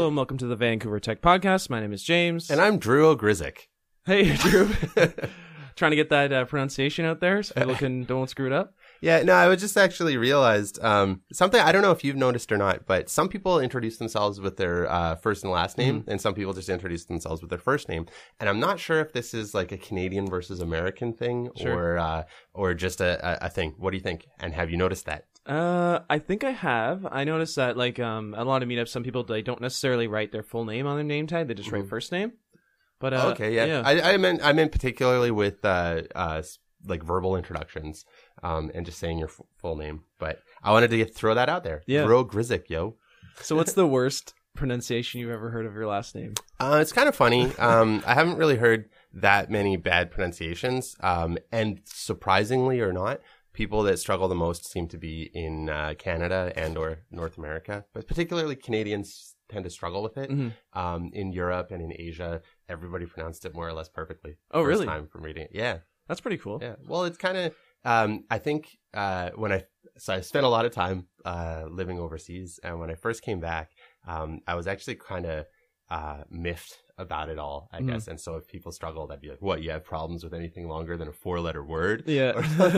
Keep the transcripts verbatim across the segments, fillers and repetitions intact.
and welcome to the Vancouver Tech Podcast. My name is James. And I'm Drew Ogrizik. Hey, Drew. Trying to get that uh, pronunciation out there so people can don't screw it up. Yeah, no, I just actually realized um, something. I don't know if you've noticed or not, but some people introduce themselves with their uh, first and last name, mm-hmm. and some people just introduce themselves with their first name. And I'm not sure if this is like a Canadian versus American thing, sure. or uh, or just a, a thing. What do you think? And have you noticed that? Uh, I think I have. I noticed that like um, a lot of meetups, some people they don't necessarily write their full name on their name tag; they just mm-hmm. write first name. But uh, okay, yeah, yeah. I, I meant I meant particularly with uh, uh, like verbal introductions. Um, and just saying your f- full name. But I wanted to get, throw that out there. Yeah. Drew Ogrizik, yo. So what's the worst pronunciation you've ever heard of your last name? Uh, it's kind of funny. Um, I haven't really heard that many bad pronunciations. Um, and surprisingly or not, people that struggle the most seem to be in uh, Canada and or North America. But particularly Canadians tend to struggle with it. Mm-hmm. Um, in Europe and in Asia, everybody pronounced it more or less perfectly. Oh, first really? Time from reading it. Yeah. That's pretty cool. Yeah. Well, it's kind of... Um, I think, uh, when I, so I spent a lot of time, uh, living overseas, and when I first came back, um, I was actually kind of, uh, miffed about it all, I mm. guess. And so if people struggled, I'd be like, what, you have problems with anything longer than a four letter word? Yeah.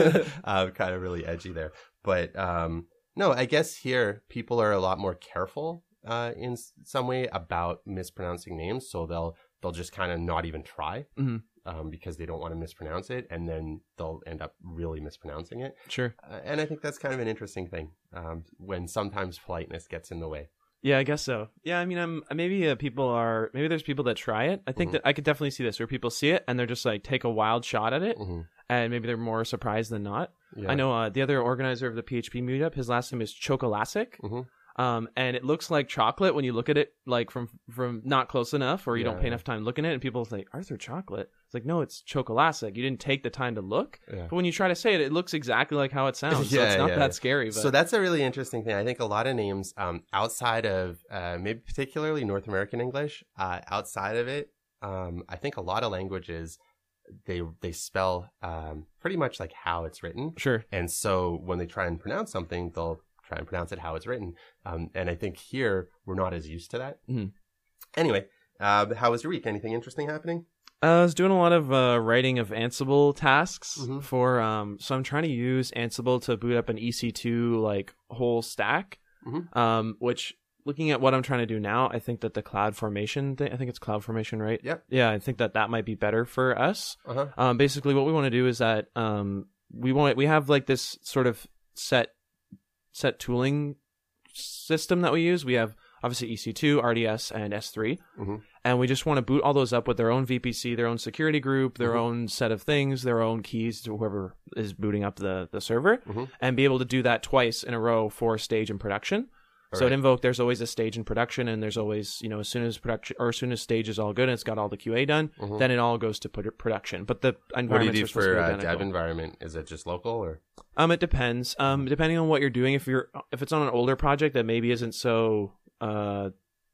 uh, kind of really edgy there. But, um, no, I guess here people are a lot more careful, uh, in some way about mispronouncing names. So they'll, they'll just kind of not even try. Mm-hmm. Um, because they don't want to mispronounce it, and then they'll end up really mispronouncing it. Sure. Uh, and I think that's kind of an interesting thing um, when sometimes politeness gets in the way. Yeah, I guess so. Yeah, I mean, I'm maybe uh, people are maybe there's people that try it. I think mm-hmm. that I could definitely see this where people see it and they're just like take a wild shot at it, mm-hmm. and maybe they're more surprised than not. Yeah. I know uh, the other organizer of the P H P meetup, his last name is Chocolasic. Mm-hmm. Um, and it looks like chocolate when you look at it, like from from not close enough, or you yeah, don't pay yeah. enough time looking at it, and people say, Arthur Chocolate. It's like, no, it's Chocolasic. You didn't take the time to look. Yeah. But when you try to say it, it looks exactly like how it sounds. yeah, so it's not yeah, that yeah. scary. But... So that's a really interesting thing. I think a lot of names um, outside of uh, maybe particularly North American English, uh, outside of it, um, I think a lot of languages, they they spell um, pretty much like how it's written. Sure. And so when they try and pronounce something, they'll try and pronounce it how it's written. Um, and I think here we're not as used to that. Mm-hmm. Anyway, uh, how was your week? Anything interesting happening? Uh, I was doing a lot of uh, writing of Ansible tasks mm-hmm. for, um, so I'm trying to use Ansible to boot up an E C two like whole stack, mm-hmm. um, which looking at what I'm trying to do now, I think that the CloudFormation thing, I think it's CloudFormation, right? Yeah. Yeah, I think that that might be better for us. Uh-huh. Um, basically what we want to do is that um, we want we have like this sort of set set tooling system that we use. We have obviously E C two, R D S, and S three. Mm-hmm. And we just want to boot all those up with their own V P C, their own security group, their mm-hmm. own set of things, their own keys to whoever is booting up the, the server, mm-hmm. and be able to do that twice in a row for stage and production. All so right. At Invoke, there's always a stage in production, and there's always, you know, as soon as production or as soon as stage is all good and it's got all the Q A done, mm-hmm. then it all goes to production. But the environments what do you do are supposed for to be uh, identical. dev environment? Is it just local or? Um, it depends. Um, depending on what you're doing, if you're if it's on an older project that maybe isn't so uh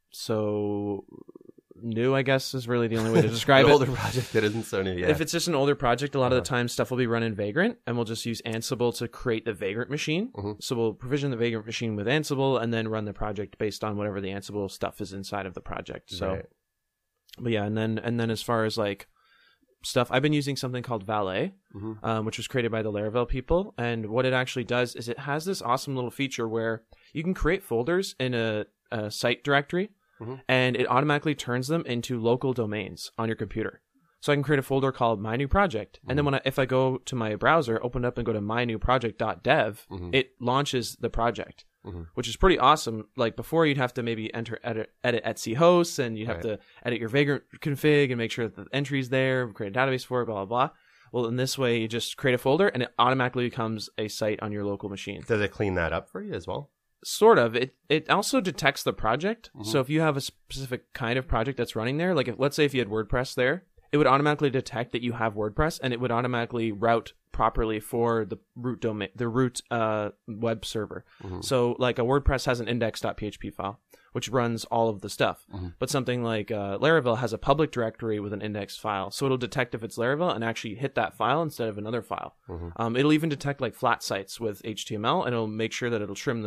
so new, I guess is really the only way to describe an it. Older project that isn't so new. Yeah. If it's just an older project, a lot uh-huh. of the time stuff will be run in Vagrant, and we'll just use Ansible to create the Vagrant machine. Mm-hmm. So we'll provision the Vagrant machine with Ansible, and then run the project based on whatever the Ansible stuff is inside of the project. So, right. But yeah, and then and then as far as like stuff, I've been using something called Valet, mm-hmm. um, which was created by the Laravel people, and what it actually does is it has this awesome little feature where you can create folders in a, a site directory. Mm-hmm. And it automatically turns them into local domains on your computer. So I can create a folder called My New Project. Mm-hmm. And then when I, if I go to my browser, open it up and go to my new project dot dev, mm-hmm. it launches the project, mm-hmm. which is pretty awesome. Like before, you'd have to maybe enter edit, edit etc hosts, and you'd have right. to edit your Vagrant config and make sure that the entry's there, create a database for it, blah, blah, blah. Well, in this way, you just create a folder and it automatically becomes a site on your local machine. Does it clean that up for you as well? Sort of. It it also detects the project. Mm-hmm. So if you have a specific kind of project that's running there, like if, let's say if you had WordPress there, it would automatically detect that you have WordPress, and it would automatically route properly for the root domain, the root uh, web server. Mm-hmm. So like a WordPress has an index dot P H P file, which runs all of the stuff. Mm-hmm. But something like uh, Laravel has a public directory with an index file. So it'll detect if it's Laravel and actually hit that file instead of another file. Mm-hmm. Um, it'll even detect like flat sites with H T M L, and it'll make sure that it'll trim the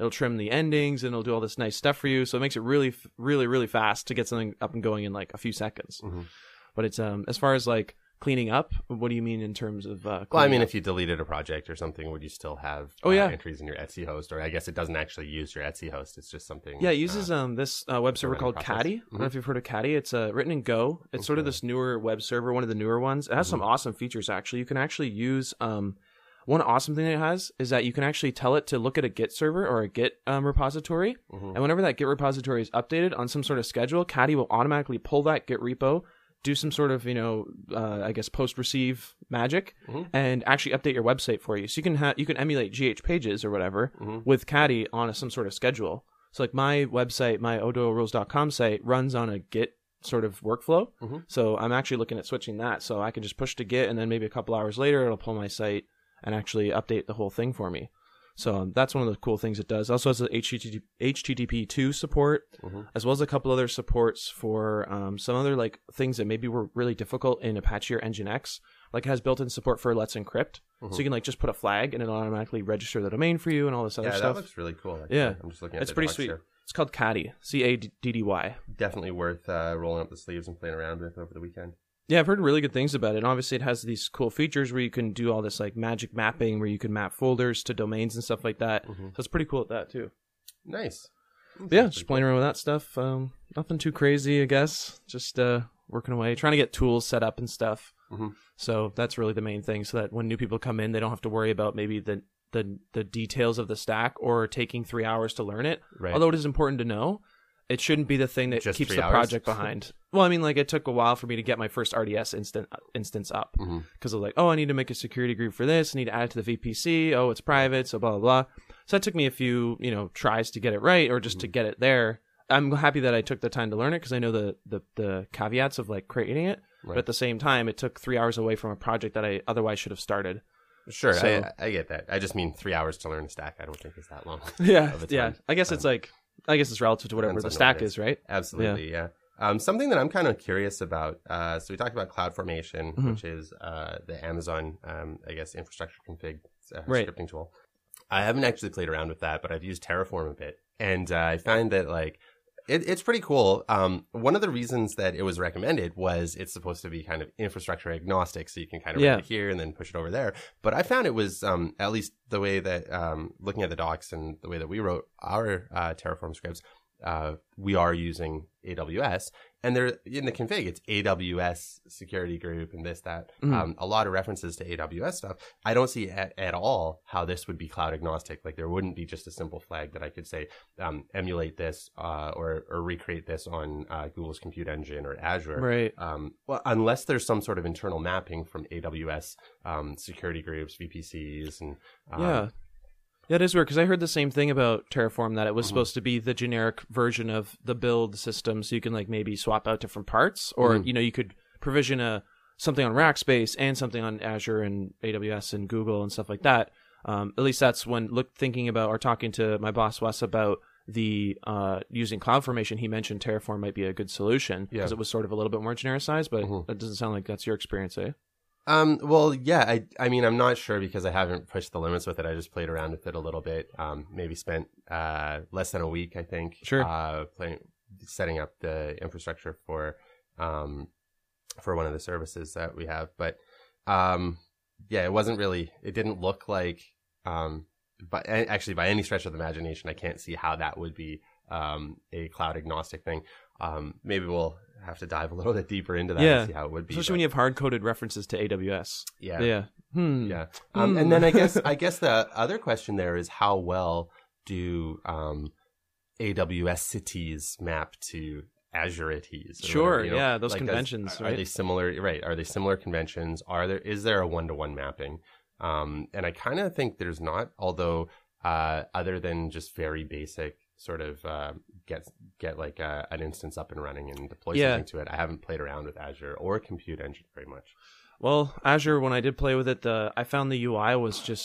it'll trim the endings and it'll do all this nice stuff for you. So it makes it really, really, really fast to get something up and going in like a few seconds. Mm-hmm. But it's um as far as like cleaning up, what do you mean in terms of uh well I mean up? If you deleted a project or something, would you still have oh uh, yeah entries in your Etsy host? Or I guess it doesn't actually use your Etsy host, it's just something yeah it uses uh, um this uh, web server called process. Caddy. Mm-hmm. I don't know if you've heard of Caddy. It's uh, written in Go. It's okay. Sort of this newer web server, one of the newer ones. It has mm-hmm. some awesome features actually. You can actually use um one awesome thing that it has is that you can actually tell it to look at a Git server or a Git um, repository, mm-hmm. and whenever that Git repository is updated on some sort of schedule, Caddy will automatically pull that Git repo, do some sort of, you know, uh, I guess post-receive magic, mm-hmm. and actually update your website for you. So you can ha- you can emulate G H pages or whatever mm-hmm. with Caddy on a, some sort of schedule. So like my website, my odo rules dot com site runs on a Git sort of workflow. Mm-hmm. So I'm actually looking at switching that. So I can just push to Git, and then maybe a couple hours later, it'll pull my site and actually update the whole thing for me. So um, that's one of the cool things it does. It also has a H T T P two support, mm-hmm. as well as a couple other supports for um, some other like things that maybe were really difficult in Apache or Nginx. Like it has built-in support for Let's Encrypt, mm-hmm. so you can like just put a flag and it'll automatically register the domain for you and all this other yeah, stuff. Yeah, that looks really cool. Actually. Yeah, I'm just looking at it's the pretty docs sweet. here. It's called Caddy, C A D D Y. Definitely worth uh, rolling up the sleeves and playing around with over the weekend. Yeah, I've heard really good things about it. And obviously, it has these cool features where you can do all this like magic mapping, where you can map folders to domains and stuff like that. Mm-hmm. So it's pretty cool at that too. Nice. Yeah, just playing cool. around with that stuff. Um, nothing too crazy, I guess. Just uh, working away, trying to get tools set up and stuff. Mm-hmm. So that's really the main thing. So that when new people come in, they don't have to worry about maybe the the the details of the stack or taking three hours to learn it. Right. Although it is important to know. It shouldn't be the thing that Just keeps the hours? project behind. Well, I mean, like it took a while for me to get my first R D S instant, instance up because mm-hmm. I was like, oh, I need to make a security group for this. I need to add it to the V P C. Oh, it's private. So blah, blah, blah. So that took me a few, you know, tries to get it right or just mm-hmm. to get it there. I'm happy that I took the time to learn it because I know the, the, the caveats of like creating it. Right. But at the same time, it took three hours away from a project that I otherwise should have started. Sure, so, I, I get that. I just mean three hours to learn a stack. I don't think it's that long. Yeah, yeah. I guess um, it's like... I guess it's relative to whatever the stack is, right? Absolutely, yeah. yeah. Um, something that I'm kind of curious about. Uh, so we talked about CloudFormation, mm-hmm. which is uh, the Amazon, um, I guess, infrastructure config uh, right. scripting tool. I haven't actually played around with that, but I've used Terraform a bit, and uh, I find that like it, it's pretty cool. Um, one of the reasons that it was recommended was it's supposed to be kind of infrastructure agnostic, so you can kind of yeah. run it here and then push it over there. But I found it was um, at least the way that um, looking at the docs and the way that we wrote our uh, Terraform scripts, uh, we are using A W S, and there in the config it's A W S security group and this that mm. um, a lot of references to A W S stuff. I don't see at, at all how this would be cloud agnostic. Like there wouldn't be just a simple flag that I could say um, emulate this uh, or or recreate this on uh, Google's Compute Engine or Azure, right? Um, well, unless there's some sort of internal mapping from A W S um, security groups, V P Cs, and um, yeah. Yeah, it is weird because I heard the same thing about Terraform, that it was mm-hmm. supposed to be the generic version of the build system, so you can like maybe swap out different parts, or mm-hmm. you know you could provision a something on Rackspace and something on Azure and A W S and Google and stuff like that. Um, at least that's when look thinking about or talking to my boss Wes about the uh, using CloudFormation. He mentioned Terraform might be a good solution because yeah. it was sort of a little bit more genericized, but mm-hmm. it doesn't sound like that's your experience, eh? Um, well, yeah, I, I mean, I'm not sure because I haven't pushed the limits with it. I just played around with it a little bit. Um, maybe spent, uh, less than a week, I think. Sure. Uh, playing, setting up the infrastructure for, um, for one of the services that we have. But, um, yeah, it wasn't really, it didn't look like, um, but actually by any stretch of the imagination, I can't see how that would be, um, a cloud agnostic thing. Um, maybe we'll have to dive a little bit deeper into that yeah. and see how it would be. Especially but... when you have hard-coded references to A W S. Yeah. Yeah. Hmm. Yeah. Um, hmm. And then I guess I guess the other question there is how well do um, A W S cities map to Azure-ities? Sure. Whatever, you know? Yeah. Those like conventions. Does, right? Are they similar? Right. Are they similar conventions? Are there? Is there a one-to-one mapping? Um, and I kind of think there's not, although uh, other than just very basic sort of uh, get get like a, an instance up and running and deploy yeah. something to it. I haven't played around with Azure or Compute Engine very much. Well, Azure, when I did play with it, the I found the U I was just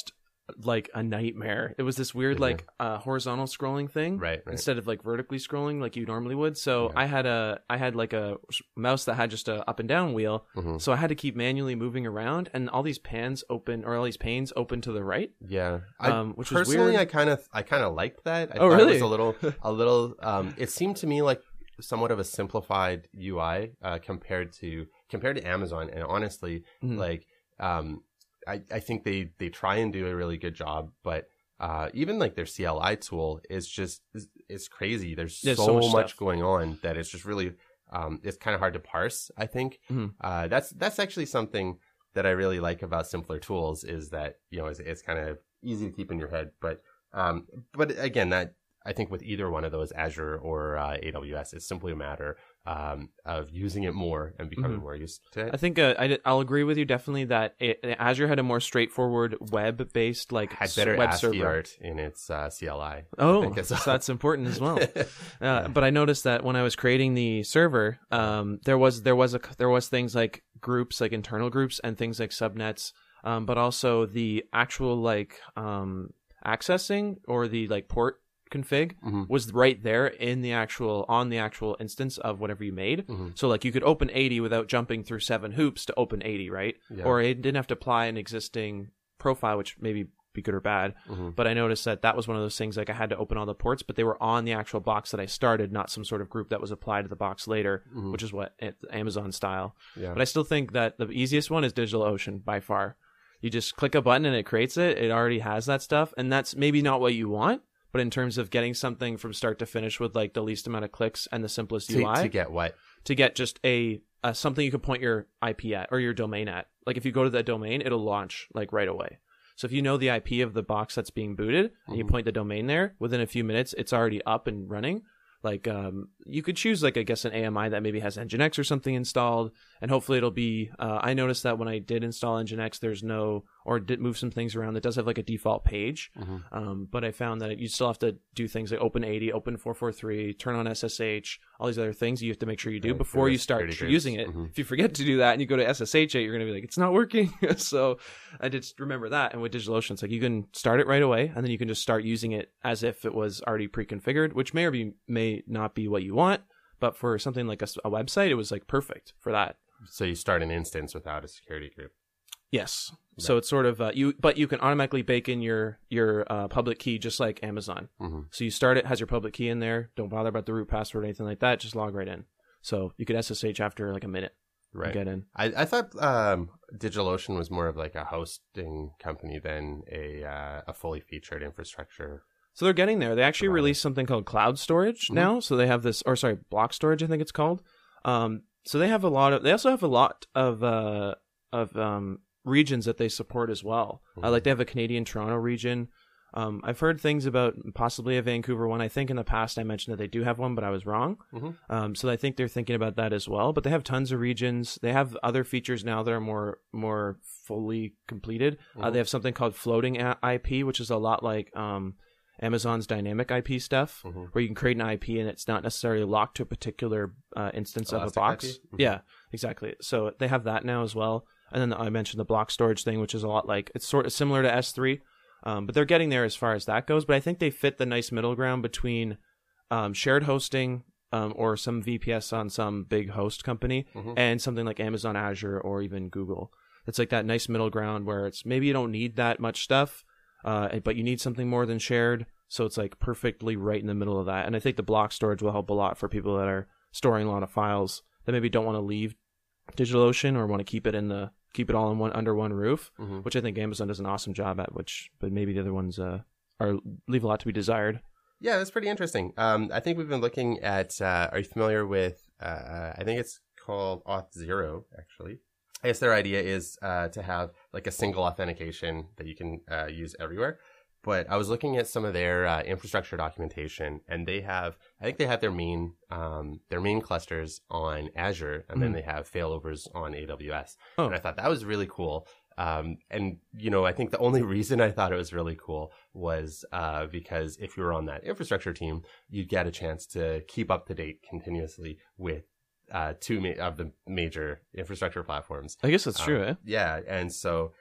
like a nightmare. It was this weird, Yeah. like uh, horizontal scrolling thing, Right, right. instead of like vertically scrolling like you normally would. So Yeah. I had a, I had like a mouse that had just a up and down wheel. Mhm. So I had to keep manually moving around, and all these pans open, or all these panes open to the right. Yeah, I, Um, which was personally, weird. I kind of, I kind of liked that. I Oh, thought really? It was a little, a little. Um, it seemed to me like somewhat of a simplified U I uh, compared to compared to Amazon, and honestly, Mhm. like, um, I, I think they they try and do a really good job, but. Uh, even like their C L I tool is just is, it's crazy. There's, There's so, so much much stuff. going on that it's just really um, it's kind of hard to parse. I think Mhm. uh, that's that's actually something that I really like about simpler tools is that you know it's, it's kind of easy to keep in your head. But um, but again, that I think with either one of those, Azure or uh, A W S, it's simply a matter um, of using it more and becoming Mhm. more used to it. I think uh, I, I'll agree with you definitely that it, Azure had a more straightforward web-based like Had s- better web ASCII server. art in its uh, C L I. I Oh, think it's- so that's important as well. Uh, but I noticed that when I was creating the server, um, there was there was a there was things like groups, like internal groups, and things like subnets, um, but also the actual like um, accessing or the like port config Mhm. was right there in the actual on the actual instance of whatever you made. Mhm. So like you could open eighty without jumping through seven hoops to open eighty, right? Yeah. Or it didn't have to apply an existing profile, which maybe be good or bad. Mhm. But I noticed that that was one of those things, like I had to open all the ports, but they were on the actual box that I started, not some sort of group that was applied to the box later, Mhm. which is what it, Amazon style. Yeah. But I still think that the easiest one is DigitalOcean by far. You just click a button and it creates it. It already has that stuff. And that's maybe not what you want, but in terms of getting something from start to finish with like the least amount of clicks and the simplest to, U I, to get what? to get just a, a something you could point your I P at or your domain at. Like if you go to that domain, it'll launch like right away. So if you know the I P of the box that's being booted and you Mhm. point the domain there, within a few minutes, it's already up and running. Like um, you could choose like I guess an A M I that maybe has Nginx or something installed, and hopefully it'll be. Uh, I noticed that when I did install Nginx, there's no or did move some things around. It does have like a default page, Mhm. um, but I found that you still have to do things like open eighty, open four forty-three, turn on S S H, all these other things you have to make sure you do Right, before there are you start security groups. using it. Mhm. If you forget to do that and you go to S S H it, you're going to be like, it's not working. So I did remember that. And with DigitalOcean, it's like you can start it right away, and then you can just start using it as if it was already pre-configured, which may or be, may not be what you want. But for something like a, a website, it was like perfect for that. So you start an instance without a security group. Yes. So it's sort of uh, you, but you can automatically bake in your your uh, public key just like Amazon. Mm-hmm. So you start it, has your public key in there. Don't bother about the root password or anything like that. Just log right in. So you could S S H after like a minute. Right. And get in. I, I thought um, DigitalOcean was more of like a hosting company than a uh, a fully featured infrastructure. So they're getting there. They actually Provider. released something called cloud storage Mhm. now. So they have this, or sorry, block storage, I think it's called. Um, so they have a lot of. They also have a lot of uh, of um, regions that they support as well. Uh, Mhm. like they have a Canadian Toronto region. Um, I've heard things about possibly a Vancouver one. I think in the past I mentioned that they do have one, but I was wrong. Mm-hmm. Um, so I think they're thinking about that as well. But they have tons of regions. They have other features now that are more more fully completed. Uh, Mhm. they have something called floating a- I P, which is a lot like um, Amazon's dynamic I P stuff, Mhm. where you can create an I P and it's not necessarily locked to a particular uh, instance of a Elastic box. I P? Mhm. Yeah, exactly. So they have that now as well. And then I mentioned the block storage thing, which is a lot like it's sort of similar to S three. Um, but they're getting there as far as that goes. But I think they fit the nice middle ground between um, shared hosting um, or some V P S on some big host company Mhm. and something like Amazon Azure or even Google. It's like that nice middle ground where it's maybe you don't need that much stuff, uh, but you need something more than shared. So it's like perfectly right in the middle of that. And I think the block storage will help a lot for people that are storing a lot of files that maybe don't want to leave DigitalOcean or want to keep it in the keep it all in one under one roof, Mhm. which I think Amazon does an awesome job at. Which, but maybe the other ones uh, are leave a lot to be desired. Yeah, that's pretty interesting. Um, I think we've been looking at. Uh, are you familiar with? Uh, I think it's called Auth0, actually. I guess their idea is uh, to have like a single authentication that you can uh, use everywhere. But I was looking at some of their uh, infrastructure documentation, and they have, I think they have their main, um, their main clusters on Azure, and then Mhm. they have failovers on A W S. Oh. And I thought that was really cool. Um, and you know, I think the only reason I thought it was really cool was uh, because if you were on that infrastructure team, you get a chance to keep up to date continuously with uh, two ma- of the major infrastructure platforms. I guess that's true, Um, eh? Yeah, and so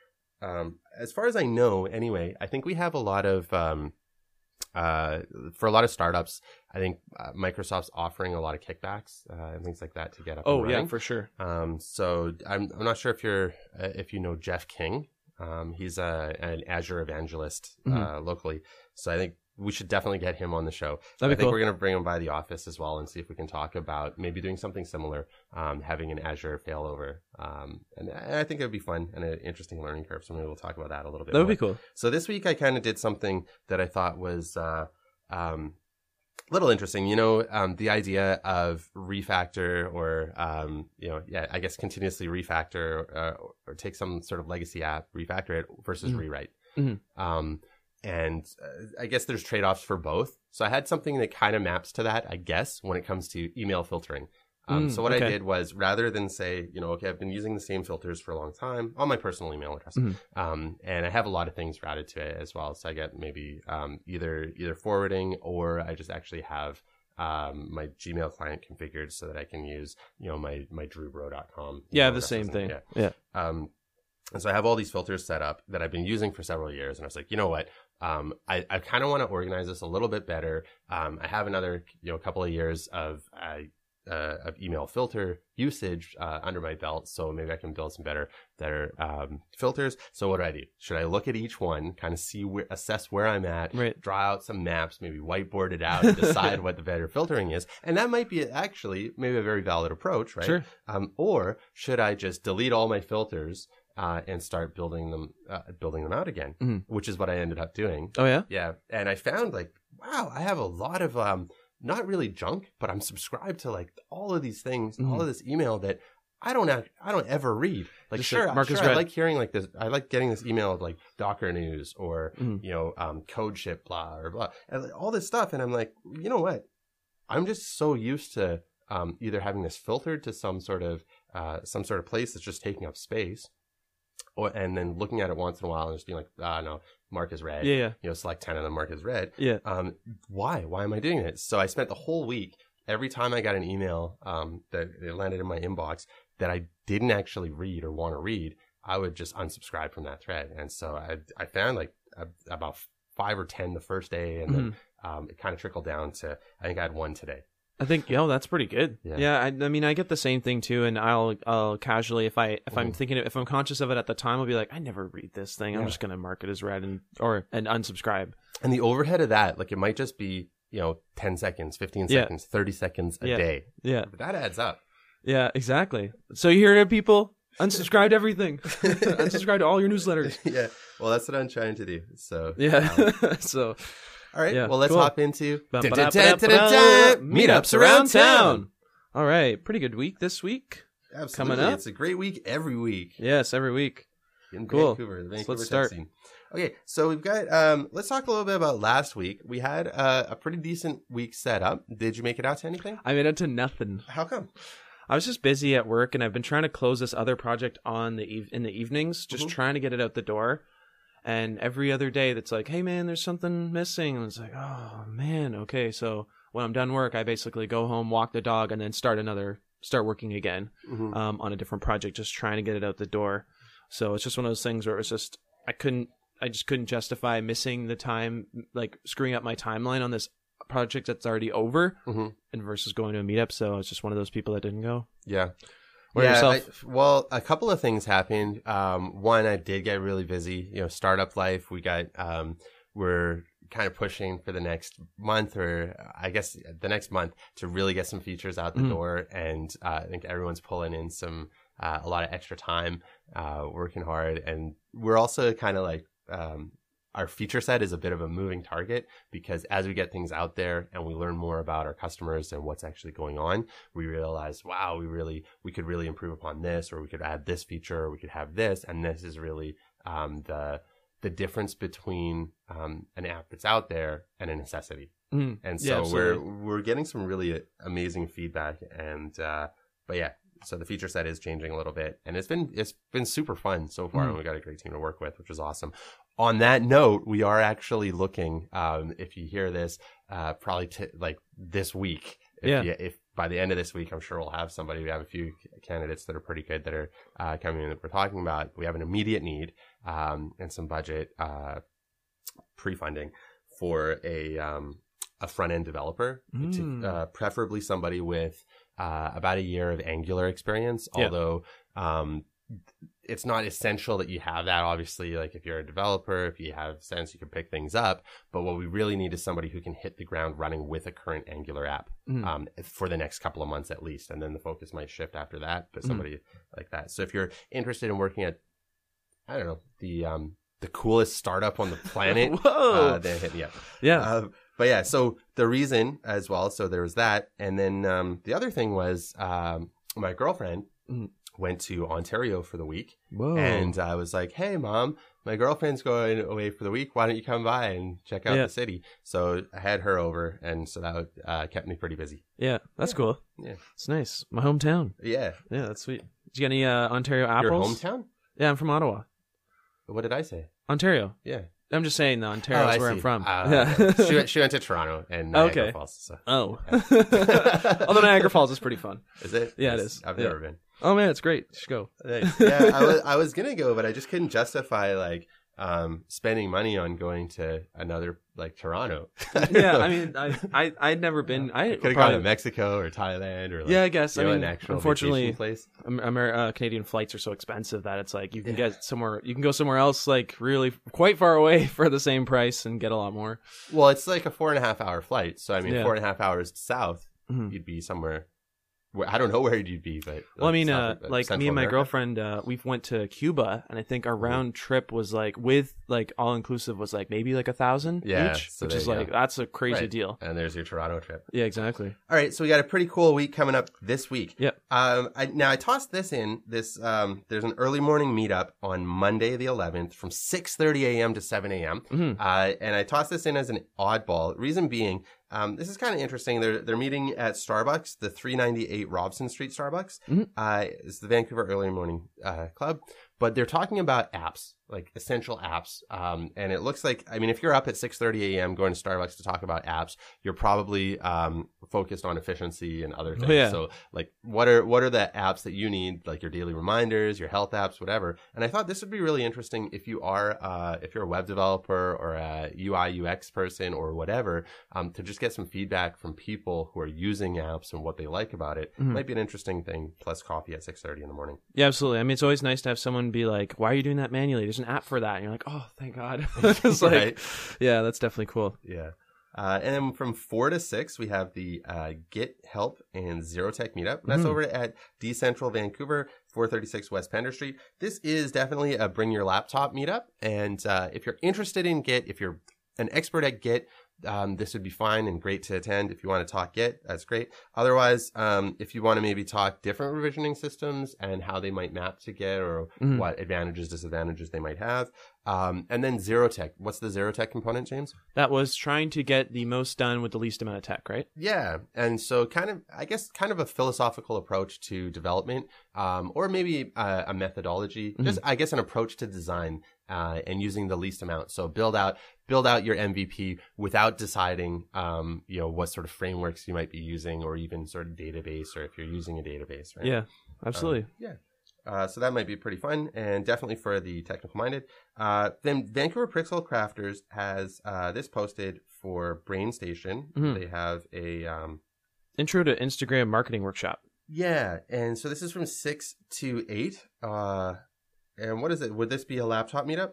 Um, as far as I know, anyway, I think we have a lot of, um, uh, for a lot of startups, I think uh, Microsoft's offering a lot of kickbacks uh, and things like that to get up. Oh and running. yeah, for sure. Um, so I'm I'm not sure if you're uh, if you know Jeff King. Um, he's a an Azure evangelist uh, mm-hmm. locally. So I think we should definitely get him on the show. That'd I be think cool. we're going to bring him by the office as well and see if we can talk about maybe doing something similar, um, having an Azure failover. Um, and, and I think it would be fun and an interesting learning curve. So maybe we'll talk about that a little bit That would more. be cool. So this week I kind of did something that I thought was uh, um, a little interesting. You know, um, the idea of refactor or, um, you know, yeah, I guess continuously refactor uh, or, or take some sort of legacy app, refactor it versus mm-hmm. rewrite. Mm-hmm. Um, And uh, I guess there's trade-offs for both. So I had something that kind of maps to that, I guess, when it comes to email filtering. Um, mm, so what okay. I did was, rather than say, you know, okay, I've been using the same filters for a long time on my personal email address, mm-hmm. um, and I have a lot of things routed to it as well. So I get maybe um, either either forwarding, or I just actually have um, my Gmail client configured so that I can use, you know, my my drew bro dot com. Yeah, the same thing. Yeah. yeah. Um, and so I have all these filters set up that I've been using for several years, and I was like, you know what? Um, I, I kind of want to organize this a little bit better. Um, I have another, you know, couple of years of, uh, uh, of email filter usage, uh, under my belt. So maybe I can build some better, better, um, filters. So what do I do? Should I look at each one, kind of see where, assess where I'm at, right. draw out some maps, maybe whiteboard it out and decide what the better filtering is. And that might be actually maybe a very valid approach, right? Sure. Um, or should I just delete all my filters Uh, and start building them, uh, building them out again, mm-hmm. which is what I ended up doing. Oh yeah, yeah. And I found like, wow, I have a lot of um, not really junk, but I'm subscribed to like all of these things, mm-hmm. all of this email that I don't, have, I don't ever read. Like, Just sure, like sure, I like hearing like this. I like getting this email of like Docker news or mm-hmm. you know, um, code ship blah or blah, and like, all this stuff. And I'm like, you know what? I'm just so used to um, either having this filtered to some sort of uh, some sort of place that's just taking up space. Or, and then looking at it once in a while and just being like, ah, no, mark is red. Yeah, yeah. You know, select ten of them, mark is red. Yeah. Um, why? Why am I doing it? So I spent the whole week, every time I got an email um, that it landed in my inbox that I didn't actually read or want to read, I would just unsubscribe from that thread. And so I I found like a, about five or ten the first day, and mm-hmm. then um, it kind of trickled down to, I think I had one today. I think, yo, that's pretty good. Yeah, yeah I, I mean, I get the same thing too, and I'll, I'll casually, if I, if mm. I'm thinking, if I'm conscious of it at the time, I'll be like, I never read this thing. Yeah. I'm just gonna mark it as read and or and unsubscribe. And the overhead of that, like, it might just be, you know, ten seconds, fifteen yeah. seconds, thirty seconds a yeah. day. Yeah, but that adds up. Yeah, exactly. So you hear it, people. Unsubscribe to everything. Unsubscribe to all your newsletters. Yeah. Well, that's what I'm trying to do. So yeah. Um, so. All right, yeah, well, let's cool. hop into meetups around town. All right, pretty good week this week. Absolutely. Coming up. It's a great week every week. Yes, every week. In cool. Vancouver, the Vancouver so let's start. Scene. Okay, so we've got, um, let's talk a little bit about last week. We had uh, a pretty decent week set up. Did you make it out to anything? I made it to nothing. How come? I was just busy at work, and I've been trying to close this other project on the eve- in the evenings, just mm-hmm. trying to get it out the door. And every other day that's like, hey, man, there's something missing. And it's like, oh, man, okay. So when I'm done work, I basically go home, walk the dog, and then start another, start working again mm-hmm. um, on a different project, just trying to get it out the door. So it's just one of those things where it was just, I couldn't, I just couldn't justify missing the time, like screwing up my timeline on this project that's already over mm-hmm. and versus going to a meetup. So it's just one of those people that didn't go. Yeah. What yeah, yourself? I, well, a couple of things happened. Um, one, I did get really busy. You know, startup life. We got, um, we're kind of pushing for the next month, or I guess the next month, to really get some features out the mm-hmm. door. And uh, I think everyone's pulling in some uh, a lot of extra time, uh, working hard, and we're also kind of like. Um, Our feature set is a bit of a moving target, because as we get things out there and we learn more about our customers and what's actually going on, we realize, wow, we really, we could really improve upon this, or we could add this feature, or we could have this. And this is really um, the the difference between um, an app that's out there and a necessity. Mm, and so yeah, we're we're getting some really amazing feedback. And uh, but yeah. So the feature set is changing a little bit, and it's been it's been super fun so far, mm. and we got a great team to work with, which is awesome. On that note, we are actually looking. Um, if you hear this, uh, probably t- like this week. If yeah. You, if by the end of this week, I'm sure we'll have somebody. We have a few candidates that are pretty good that are uh, coming in that we're talking about. We have an immediate need um, and some budget uh, pre-funding for a um, a front-end developer, Mm. to, uh, preferably somebody with uh, about a year of Angular experience, Yeah. although um, it's not essential that you have that. Obviously, like if you're a developer, if you have sense, you can pick things up. But what we really need is somebody who can hit the ground running with a current Angular app Mm. um, for the next couple of months at least. And then the focus might shift after that, but Mm. somebody like that. So if you're interested in working at, I don't know, the um, the coolest startup on the planet, Whoa. uh, then hit me up. Yeah. Uh, but yeah, so the reason as well, so there was that. And then um, the other thing was um, my girlfriend Mm. went to Ontario for the week. Whoa. And I was like, hey, Mom, my girlfriend's going away for the week. Why don't you come by and check out Yeah. the city? So I had her over, and so that uh, kept me pretty busy. Yeah, that's Yeah. cool. Yeah. It's nice. My hometown. Yeah. Yeah, that's sweet. Did you get any uh, Ontario apples? Your hometown? Yeah, I'm from Ottawa. What did I say? Ontario. Yeah. I'm just saying, though, Ontario Oh, is I where see. I'm from. Uh, yeah. she, went, she went to Toronto and Niagara Okay. Falls. So. Oh. Although Niagara Falls is pretty fun. Is it? Yeah, it Yes. is. I've Yeah. never been. Oh, man, it's great. You should go. Yeah, I was, I was going to go, but I just couldn't justify, like, um, spending money on going to another, like, Toronto. yeah, I mean, I, I, I'd never been. I could have gone probably, to Mexico or Thailand or, like, Yeah, I guess. you I know, mean, an actual unfortunately, vacation place. Am- Amer- uh, Canadian flights are so expensive that it's like you can Yeah. get somewhere, you can go somewhere else, like really quite far away for the same price and get a lot more. Well, it's like a four and a half hour flight. So, I mean, Yeah. four and a half hours south, Mhm. you'd be somewhere. Where, I don't know where you'd be, but. Well, I like, mean, south uh, of- like Central me and my America. girlfriend, uh, we went to Cuba, and I think our round trip was like with like all inclusive was like maybe like a thousand Yeah, each, so which there is you like go. that's a crazy Right. deal. And there's your Toronto trip. Yeah, exactly. All right, so we got a pretty cool week coming up this week. Yep. Um, I, now I tossed this in. This um, there's an early morning meetup on Monday the eleventh from six thirty a.m. to seven a.m. Mhm. Uh, and I tossed this in as an oddball. Reason being, um, this is kind of interesting. They're they're meeting at Starbucks, the three ninety-eight Robson Street Starbucks. Mhm. Uh, it's the Vancouver Early Morning uh, Club. But they're talking about apps, like essential apps. Um, and it looks like, I mean, if you're up at six thirty a.m. going to Starbucks to talk about apps, you're probably um, focused on efficiency and other things. Yeah. So, like, what are what are the apps that you need, like your daily reminders, your health apps, whatever? And I thought this would be really interesting if you are uh, if you're a web developer or a U I U X person or whatever, um, to just get some feedback from people who are using apps and what they like about it. Mhm. Might be an interesting thing. Plus coffee at six thirty in the morning. Yeah, absolutely. I mean, it's always nice to have someone be like, "Why are you doing that manually? There's an app for that." And you're like, "Oh, thank God." It's like, Right. yeah, that's definitely cool. Yeah. Uh, and then from four to six, we have the uh, Git Help and Zero Tech meetup. That's Mhm. over at Decentral Vancouver, four thirty-six West Pender Street. This is definitely a bring your laptop meetup. And uh, if you're interested in Git, if you're an expert at Git, um, this would be fine and great to attend. If you want to talk Git, that's great. Otherwise, um, if you want to maybe talk different revisioning systems and how they might map to Git or Mhm. what advantages, disadvantages they might have. Um, and then Zero Tech. What's the Zero Tech component, James? That was trying to get the most done with the least amount of tech, right? Yeah. And so kind of, I guess, kind of a philosophical approach to development, um, or maybe a, a methodology, Mm-hmm. just, I guess, an approach to design, uh, and using the least amount. So build out, build out your M V P without deciding, um, you know, what sort of frameworks you might be using or even sort of database or if you're using a database, right? Yeah, absolutely. Um, yeah. Uh, so that might be pretty fun and definitely for the technical minded. Uh, then Vancouver Pixel Crafters has uh, this posted for Brain Station. Mhm. They have a um, Intro to Instagram marketing workshop. yeah, and so this is from six to eight. Uh, and what is it? Would this be a laptop meetup?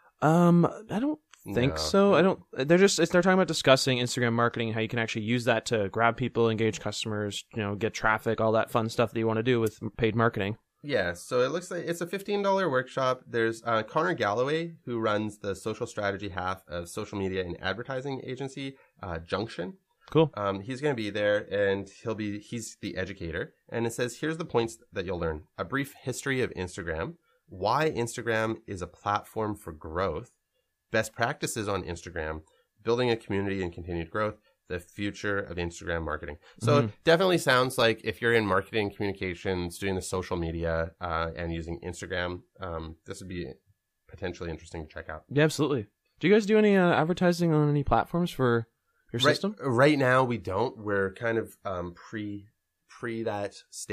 Um, I don't think No. so. I don't. They're just they're talking about discussing Instagram marketing, how you can actually use that to grab people, engage customers, you know, get traffic, all that fun stuff that you want to do with paid marketing. Yeah, so it looks like it's a fifteen dollars workshop. There's uh, Connor Galloway, who runs the social strategy half of social media and advertising agency, uh, Junction. Cool. Um, he's going to be there, and he'll be he's the educator. And it says, here's the points that you'll learn. A brief history of Instagram, why Instagram is a platform for growth, best practices on Instagram, building a community and continued growth, the future of Instagram marketing. So Mhm. it definitely sounds like if you're in marketing communications, doing the social media, uh, and using Instagram, um, this would be potentially interesting to check out. Yeah, absolutely. Do you guys do any uh, advertising on any platforms for your Right, system? right now we don't. We're kind of um, pre pre that stage.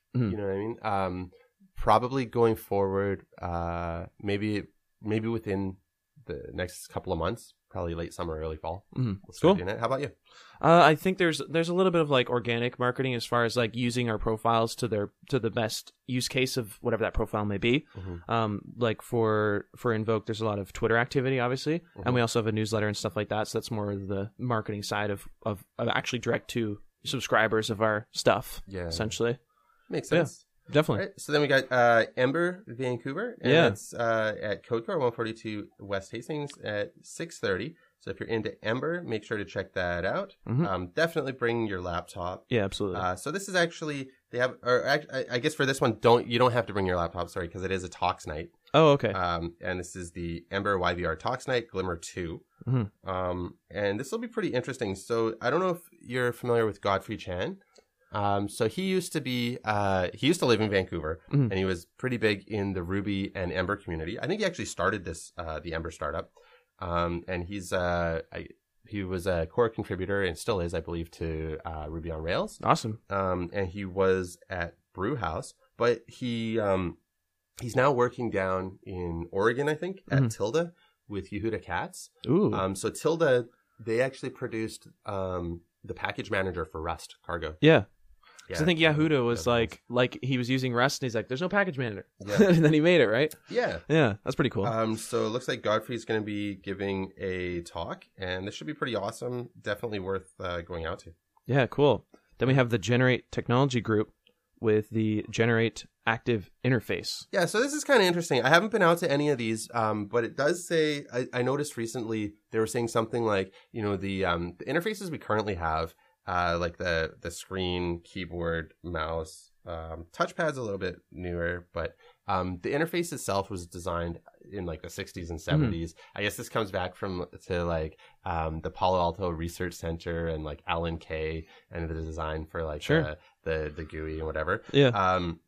Mm-hmm. You know what I mean? Um, probably going forward, uh, maybe maybe within the next couple of months, probably late summer, early fall. Mm-hmm. We'll start Cool. doing it. How about you? Uh, I think there's there's a little bit of like organic marketing as far as like using our profiles to their to the best use case of whatever that profile may be. Mm-hmm. Um, like for for Invoke, there's a lot of Twitter activity, obviously, Mm-hmm. and we also have a newsletter and stuff like that. So that's more of the marketing side of of, of actually direct to subscribers of our stuff. Yeah. Essentially, Makes Yeah. sense. definitely. Right. So then we got uh, Ember Vancouver, and Yeah. it's uh, at CodeCore one forty-two West Hastings at six thirty. So if you're into Ember, make sure to check that out. Mhm. Um, definitely bring your laptop. Yeah, absolutely. Uh, so this is actually they have, or act- I I guess for this one, don't you don't have to bring your laptop, sorry, because it is a talks night. oh, okay. Um, and this is the Ember Y V R Talks Night Glimmer two. Mhm. Um, and this will be pretty interesting. So I don't know if you're familiar with Godfrey Chan. Um, so he used to be, uh, he used to live in Vancouver, Mhm. and he was pretty big in the Ruby and Ember community. I think he actually started this, uh, the Ember startup. Um, and he's, uh, I, he was a core contributor and still is, I believe, to, uh, Ruby on Rails. Awesome. Um, and he was at Brewhouse, but he, um, he's now working down in Oregon, I think, at Mhm. Tilda with Yehuda Katz. Ooh. Um, so Tilda, they actually produced, um, the package manager for Rust Cargo. yeah. Yeah, So I think so Yehuda was that's like like he was using Rust and he's like, there's no package manager. Yeah. and then he made it, right? Yeah. Yeah, that's pretty cool. Um, so it looks like Godfrey's going to be giving a talk, and this should be pretty awesome. Definitely worth uh, going out to. Yeah, cool. Then we have the Generate Technology Group with the Generate Active Interface. Yeah, so this is kind of interesting. I haven't been out to any of these, um, but it does say, I, I noticed recently they were saying something like, you know, the um, the interfaces we currently have, uh, like the, the screen, keyboard, mouse, um, touchpad's a little bit newer, but um, the interface itself was designed in like the sixties and seventies. Mm-hmm. I guess this comes back from to like um, the Palo Alto Research Center and like Alan Kay and the design for like Sure. the, the, the G U I and whatever. Yeah. Um,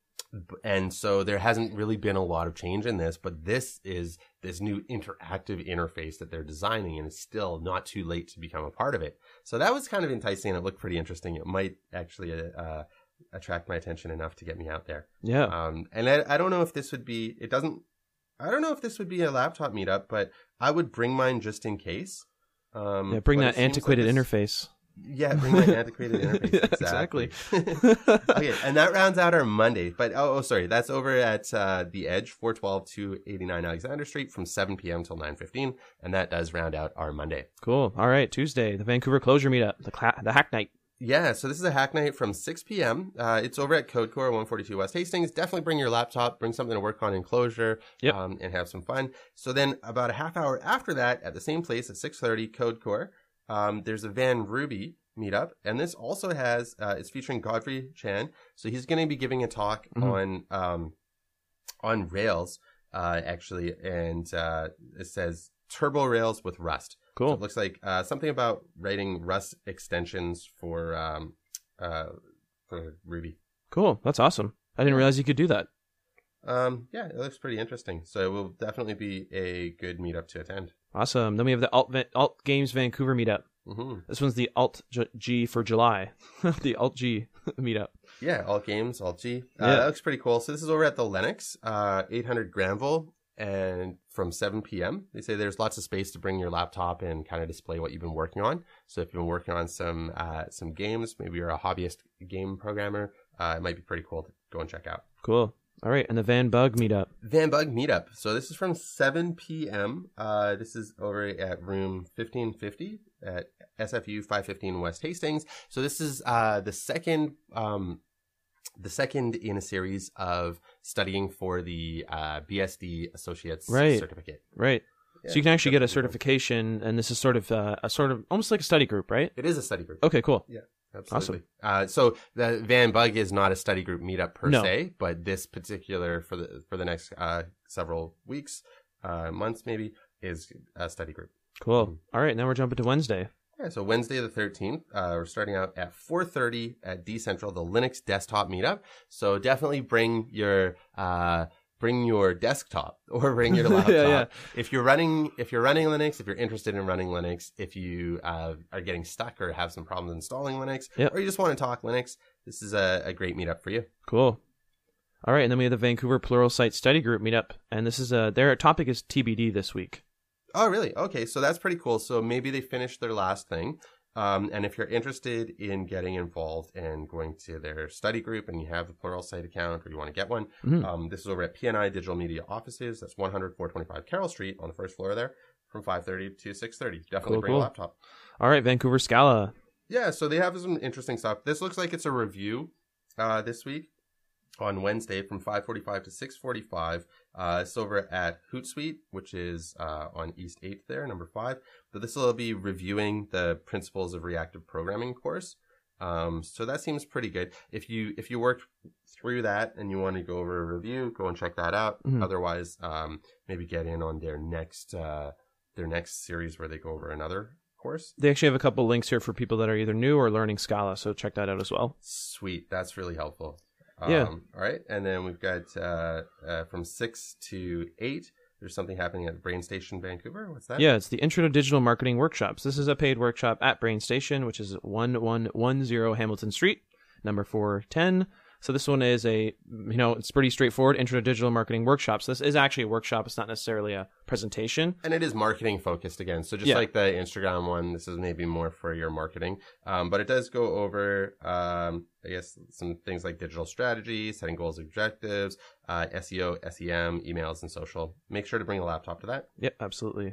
and so there hasn't really been a lot of change in this, but this is this new interactive interface that they're designing, and it's still not too late to become a part of it. So that was kind of enticing. It looked pretty interesting. It might actually uh, attract my attention enough to get me out there. Yeah. Um, and I, I don't know if this would be, it doesn't, I don't know if this would be a laptop meetup, but I would bring mine just in case. Um, yeah, bring but that it seems antiquated like this- interface. Yeah, bring my antiquated interface. Exactly. Okay, and that rounds out our Monday. But oh, oh sorry, that's over at uh, the Edge, four twelve to eighty-nine Alexander Street from seven p.m. till nine fifteen, and that does round out our Monday. Cool. All right, Tuesday, the Vancouver Closure Meetup, the cla- the Hack Night. Yeah, so this is a hack night from six p.m. Uh, it's over at CodeCore one forty-two West Hastings. Definitely bring your laptop, bring something to work on in Clojure, Yep. um, and have some fun. So then about a half hour after that, at the same place at six thirty, CodeCore, um, there's a Van Ruby meetup, and this also has uh, it's featuring Godfrey Chan. So he's going to be giving a talk Mhm. on um, on Rails, uh, actually, and uh, it says Turbo Rails with Rust. Cool. So it looks like uh, something about writing Rust extensions for um, uh, for Ruby. Cool. That's awesome. I didn't realize you could do that. Um, yeah, it looks pretty interesting. So it will definitely be a good meetup to attend. Awesome. Then we have the Alt, Alt Games Vancouver Meetup. Mm-hmm. This one's the Alt G for July. The Alt G Meetup. Yeah, Alt Games, Alt G. Uh, Yeah. That looks pretty cool. So this is over at the Lennox, uh, eight hundred Granville, and from seven p.m. They say there's lots of space to bring your laptop and kind of display what you've been working on. So if you've been working on some uh, some games, maybe you're a hobbyist game programmer, uh, it might be pretty cool to go and check out. Cool. All right, and the Van Bug Meetup. Van Bug Meetup. So this is from seven p.m. Uh, this is over at room fifteen fifty at S F U five fifteen West Hastings. So this is uh, the second um, the second in a series of studying for the uh, B S D Associates Right. certificate. Right. Yeah, So you can actually get a definitely cool. certification, and this is sort of uh, a sort of almost like a study group, right? It is a study group. Okay, cool. Yeah, absolutely. Uh, so the Van Bug is not a study group meetup per No. se, but this particular for the for the next uh, several weeks, uh, months maybe, is a study group. Cool. Mhm. All right, now we're jumping to Wednesday. Yeah, so Wednesday the thirteenth, uh, we're starting out at four thirty at Decentral, the Linux desktop meetup. So definitely bring your uh, bring your desktop or bring your laptop. yeah, yeah. If you're running, if you're running Linux, if you're interested in running Linux, if you uh, are getting stuck or have some problems installing Linux, yep. or you just want to talk Linux, this is a, a great meetup for you. Cool. All right, and then we have the Vancouver Pluralsight Study Group meetup, and this is a their topic is T B D this week. Oh, really? Okay, so that's pretty cool. So maybe they finished their last thing. Um, and if you're interested in getting involved and going to their study group and you have a Pluralsight account or you want to get one, mm-hmm. um, this is over at P N I Digital Media Offices. That's one hundred, four twenty-five Carroll Street on the first floor there from five thirty to six thirty. Definitely cool, bring cool. a laptop. All right, Vancouver Scala. Yeah, so they have some interesting stuff. This looks like it's a review uh, this week on Wednesday from five forty-five to six forty-five. Uh, it's over at Hootsuite, which is uh, on East eighth there, number five. But this will be reviewing the Principles of Reactive Programming course. Um, so that seems pretty good. If you if you worked through that and you want to go over a review, go and check that out. Mm-hmm. Otherwise, um, maybe get in on their next uh, their next series where they go over another course. They actually have a couple links here for people that are either new or learning Scala, so check that out as well. Sweet, that's really helpful. Yeah. Um, all right. And then we've got uh, uh, from six to eight, there's something happening at BrainStation Vancouver. What's that? Yeah, it's the Intro to Digital Marketing Workshops. This is a paid workshop at BrainStation, which is one one one zero Hamilton Street, number four ten. So this one is a, you know, it's pretty straightforward, Intro to Digital Marketing Workshops. This is actually a workshop. It's not necessarily a presentation. And it is marketing focused again. So just yeah. like the Instagram one, this is maybe more for your marketing. Um, but it does go over, um, I guess, some things like digital strategy, setting goals and objectives, uh, S E O, S E M, emails, and social. Make sure to bring a laptop to that. Yep, absolutely.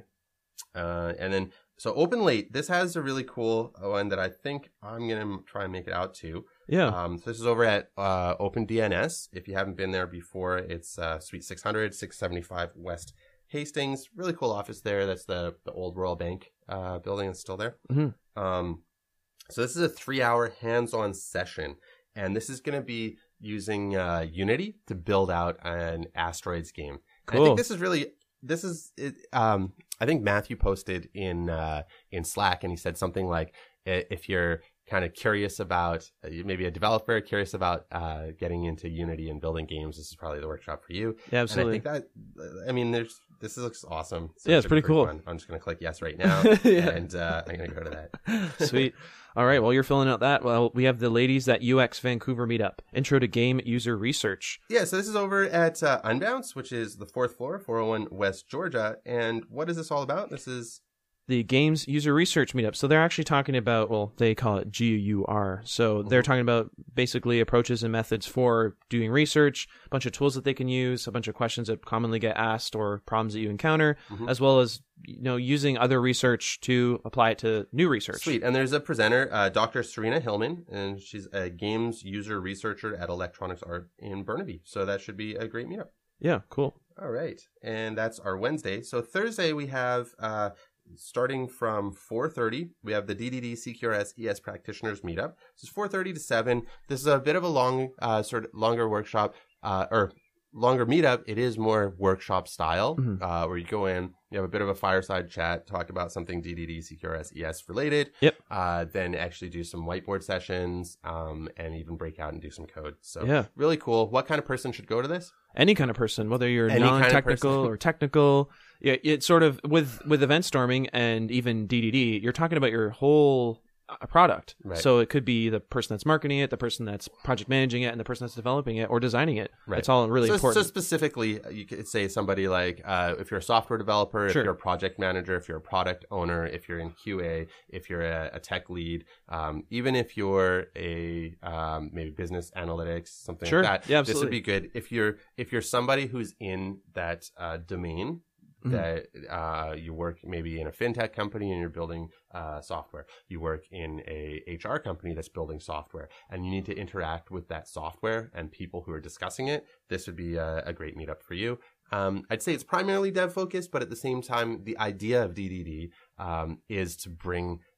Uh, and then, so Open Late, this has a really cool one that I think I'm going to try and make it out to. Yeah. Um, so this is over at uh, OpenDNS. If you haven't been there before, it's uh, Suite six hundred, six seventy-five West Hastings. Really cool office there. That's the, the old Royal Bank uh, building. It's still there. Mm-hmm. Um, so this is a three-hour hands-on session, and this is going to be using uh, Unity to build out an Asteroids game. Cool. I think this is really... This is, it, um, I think Matthew posted in uh, in Slack, and he said something like, if you're kind of curious about, uh, maybe a developer curious about uh, getting into Unity and building games, this is probably the workshop for you. Yeah, absolutely. And I think that, I mean, there's this looks awesome. So yeah, it's pretty, pretty cool. Fun. I'm just going to click yes right now, yeah. and uh, I'm going to go to that. Sweet. All right, while you're filling out that, well, we have the ladies at U X Vancouver meetup, Intro to Game User Research. Yeah, so this is over at uh, Unbounce, which is the fourth floor, four oh one West Georgia. And what is this all about? This is... the Games User Research meetup. So they're actually talking about, well, they call it G U R. So mm-hmm. they're talking about basically approaches and methods for doing research, a bunch of tools that they can use, a bunch of questions that commonly get asked or problems that you encounter, mm-hmm. as well as, you know, using other research to apply it to new research. Sweet. And there's a presenter, uh, Doctor Serena Hillman, and she's a games user researcher at Electronics Art in Burnaby. So that should be a great meetup. Yeah, cool. All right. And that's our Wednesday. So Thursday we have... Uh, starting from four thirty, we have the D D D C Q R S E S Practitioners Meetup. This is four thirty to seven. This is a bit of a long, uh, sort of longer workshop, uh, or longer meetup. It is more workshop style, mm-hmm. uh, where you go in, you have a bit of a fireside chat, talk about something D D D C Q R S E S related. Yep. Uh, then actually do some whiteboard sessions, um, and even break out and do some code. So yeah. really cool. What kind of person should go to this? Any kind of person, whether you're Any non-technical kind of or technical. Yeah, it's sort of with with event storming and even D D D, you're talking about your whole uh, product. Right. So it could be the person that's marketing it, the person that's project managing it, and the person that's developing it or designing it. Right. It's all really so, important. So specifically, you could say somebody like uh, if you're a software developer, sure. if you're a project manager, if you're a product owner, if you're in Q A, if you're a, a tech lead, um, even if you're a um, maybe business analytics, something sure. like that. Yeah, this would be good. If you're if you're somebody who's in that uh, domain. That uh, you work maybe in a fintech company and you're building uh, software. You work in a H R company that's building software, and you need to interact with that software and people who are discussing it. This would be a, a great meetup for you. Um, I'd say it's primarily dev focused, but at the same time, the idea of D D D um, is to bring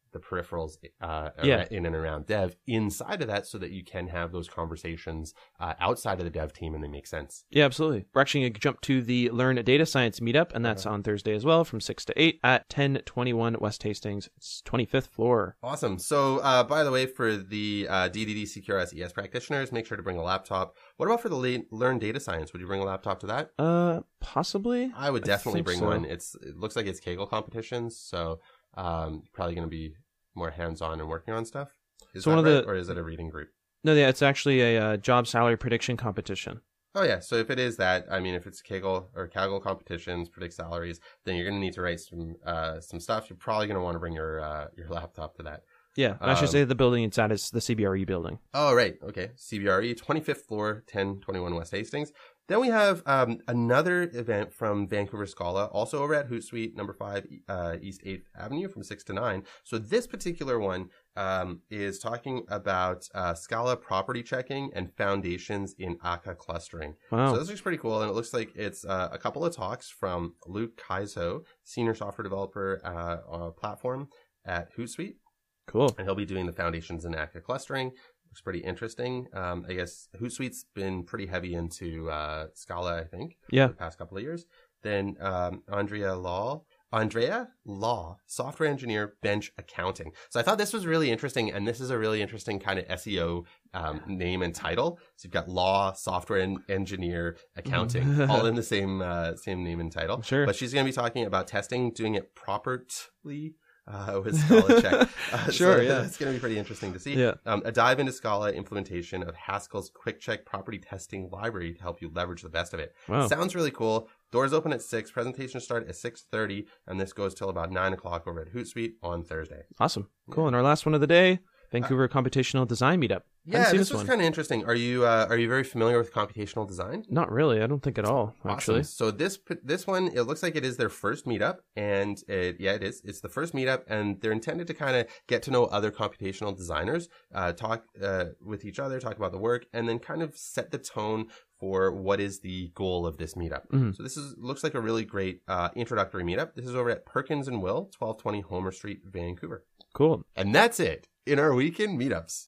the peripherals uh, Yeah. in and around dev inside of that so that you can have those conversations uh, outside of the dev team and they make sense. Yeah, absolutely. We're actually going to jump to the Learn Data Science meetup, and that's on Thursday as well from six to eight at ten twenty-one West Hastings. It's twenty-fifth floor. Awesome. So, uh, by the way, for the uh, D D D C Q R S E S practitioners, make sure to bring a laptop. What about for the la- Learn Data Science? Would you bring a laptop to that? Uh, possibly? I would definitely think bring so. one. It's It looks like it's Kaggle competitions, so um, probably going to be more hands-on and working on stuff. Is So that one of right? the- Or is it a reading group? No, yeah, it's actually a uh, job salary prediction competition. Oh, yeah. So if it is that, I mean, if it's Kaggle or Kaggle competitions, predict salaries, then you're going to need to write some uh, some stuff. You're probably going to want to bring your uh, your laptop to that. Yeah, and I should Um, say the building inside is the C B R E building. Oh, right. Okay. C B R E, twenty-fifth floor, ten twenty-one West Hastings. Then we have um, another event from Vancouver Scala, also over at Hootsuite, number five, uh, East eighth Avenue from six to nine. So this particular one um, is talking about uh, Scala property checking and foundations in Akka clustering. Wow. So this looks pretty cool, and it looks like it's uh, a couple of talks from Luke Kaiso, senior software developer uh, on a platform at Hootsuite. Cool. And he'll be doing the foundations in Akka clustering. Looks pretty interesting. Um, I guess Hootsuite's been pretty heavy into uh, Scala, I think, Yeah. for the past couple of years. Then um, Andrea Law, Andrea Law, software engineer, bench accounting. So I thought this was really interesting, and this is a really interesting kind of S E O um, name and title. So you've got law, software en- engineer, accounting, all in the same uh, same name and title. Sure. But she's going to be talking about testing, doing it properly. Uh, with Scala check. Uh, Sure, so yeah. It's going to be pretty interesting to see. Yeah. Um, a dive into Scala implementation of Haskell's Quick Check property testing library to help you leverage the best of it. Wow. Sounds really cool. Doors open at six. Presentations start at six thirty, and this goes till about nine o'clock over at Hootsuite on Thursday. Awesome. Cool. And our last one of the day, Vancouver Computational Design Meetup. Yeah, Hadn't seen this was one. kind of interesting. Are you uh, are you very familiar with computational design? Not really. I don't think at all, actually. Awesome. So this this one, it looks like it is their first meetup, and it, yeah, it is. It's the first meetup, and they're intended to kind of get to know other computational designers, uh, talk uh, with each other, talk about the work, and then kind of set the tone for what is the goal of this meetup. Mhm. So this is looks like a really great uh, introductory meetup. This is over at Perkins and Will, twelve twenty Homer Street, Vancouver. Cool. And that's it in our weekend meetups.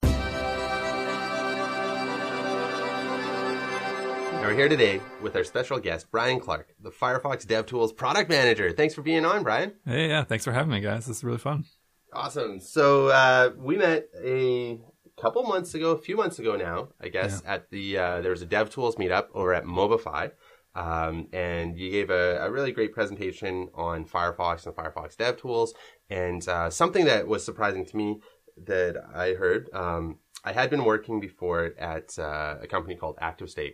Now we're here today with our special guest, Brian Clark, the Firefox DevTools product manager. Thanks for being on, Brian. Hey, yeah, thanks for having me, guys. This is really fun. Awesome. So uh, we met a couple months ago, a few months ago now, I guess, Yeah. at the uh, there was a DevTools meetup over at Mobify, um, and you gave a, a really great presentation on Firefox and Firefox DevTools, and uh, something that was surprising to me that I heard. Um, I had been working before at uh, a company called ActiveState.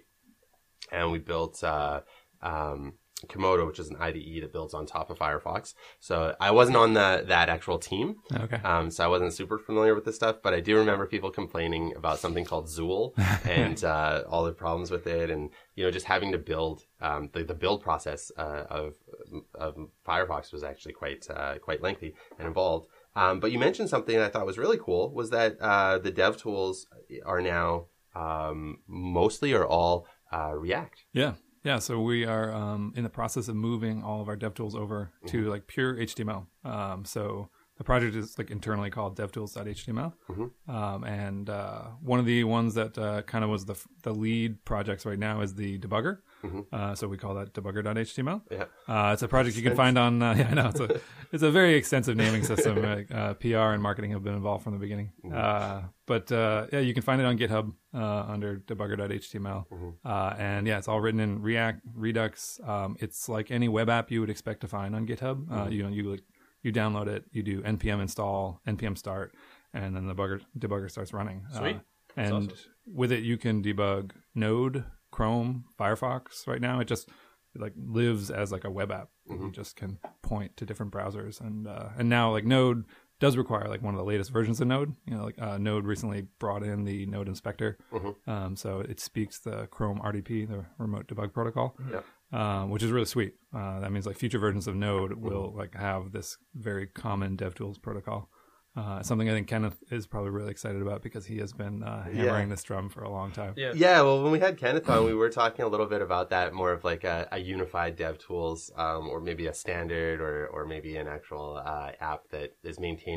And we built uh, um, Komodo, which is an I D E that builds on top of Firefox. So I wasn't on the, that actual team. Okay. Um, so I wasn't super familiar with this stuff. But I do remember people complaining about something called Zool and uh, all the problems with it. And, you know, just having to build, um, the, the build process uh, of, of Firefox was actually quite uh, quite lengthy and involved. Um, but you mentioned something I thought was really cool, was that uh, the DevTools are now um, mostly or all Uh, React. Yeah. Yeah. So we are um, in the process of moving all of our DevTools over to Mm-hmm. like pure H T M L. Um, so the project is like internally called devtools.html. Mm-hmm. Um, and uh, one of the ones that uh, kind of was the the lead projects right now is the debugger. Mm-hmm. Uh, so we call that debugger.html. Yeah. Uh, it's a project you can find on. Uh, yeah, I know it's a it's a very extensive naming system. Uh, P R and marketing have been involved from the beginning. Mm-hmm. Uh, but uh, yeah, you can find it on GitHub uh, under debugger.html. Mm-hmm. Uh, and yeah, it's all written in React, Redux. Um, it's like any web app you would expect to find on GitHub. Uh, Mm-hmm. you know, you like you download it, you do npm install, npm start, and then the debugger debugger starts running. Sweet. Uh, and awesome. with it, you can debug Node, Chrome, Firefox. Right now, it just it like lives as like a web app. Mm-hmm. You just can point to different browsers, and uh, and now like Node does require like one of the latest versions of Node. You know, like uh, Node recently brought in the Node Inspector, Mm-hmm. um, so it speaks the Chrome R D P, the Remote Debug Protocol, Yeah. um, which is really sweet. Uh, that means like future versions of Node will like have this very common DevTools protocol. Uh, something I think Kenneth is probably really excited about because he has been uh, hammering Yeah. this drum for a long time. Yeah. Yeah, well, when we had Kenneth on, we were talking a little bit about that, more of like a, a unified DevTools, um, or maybe a standard, or or maybe an actual uh, app that is maintained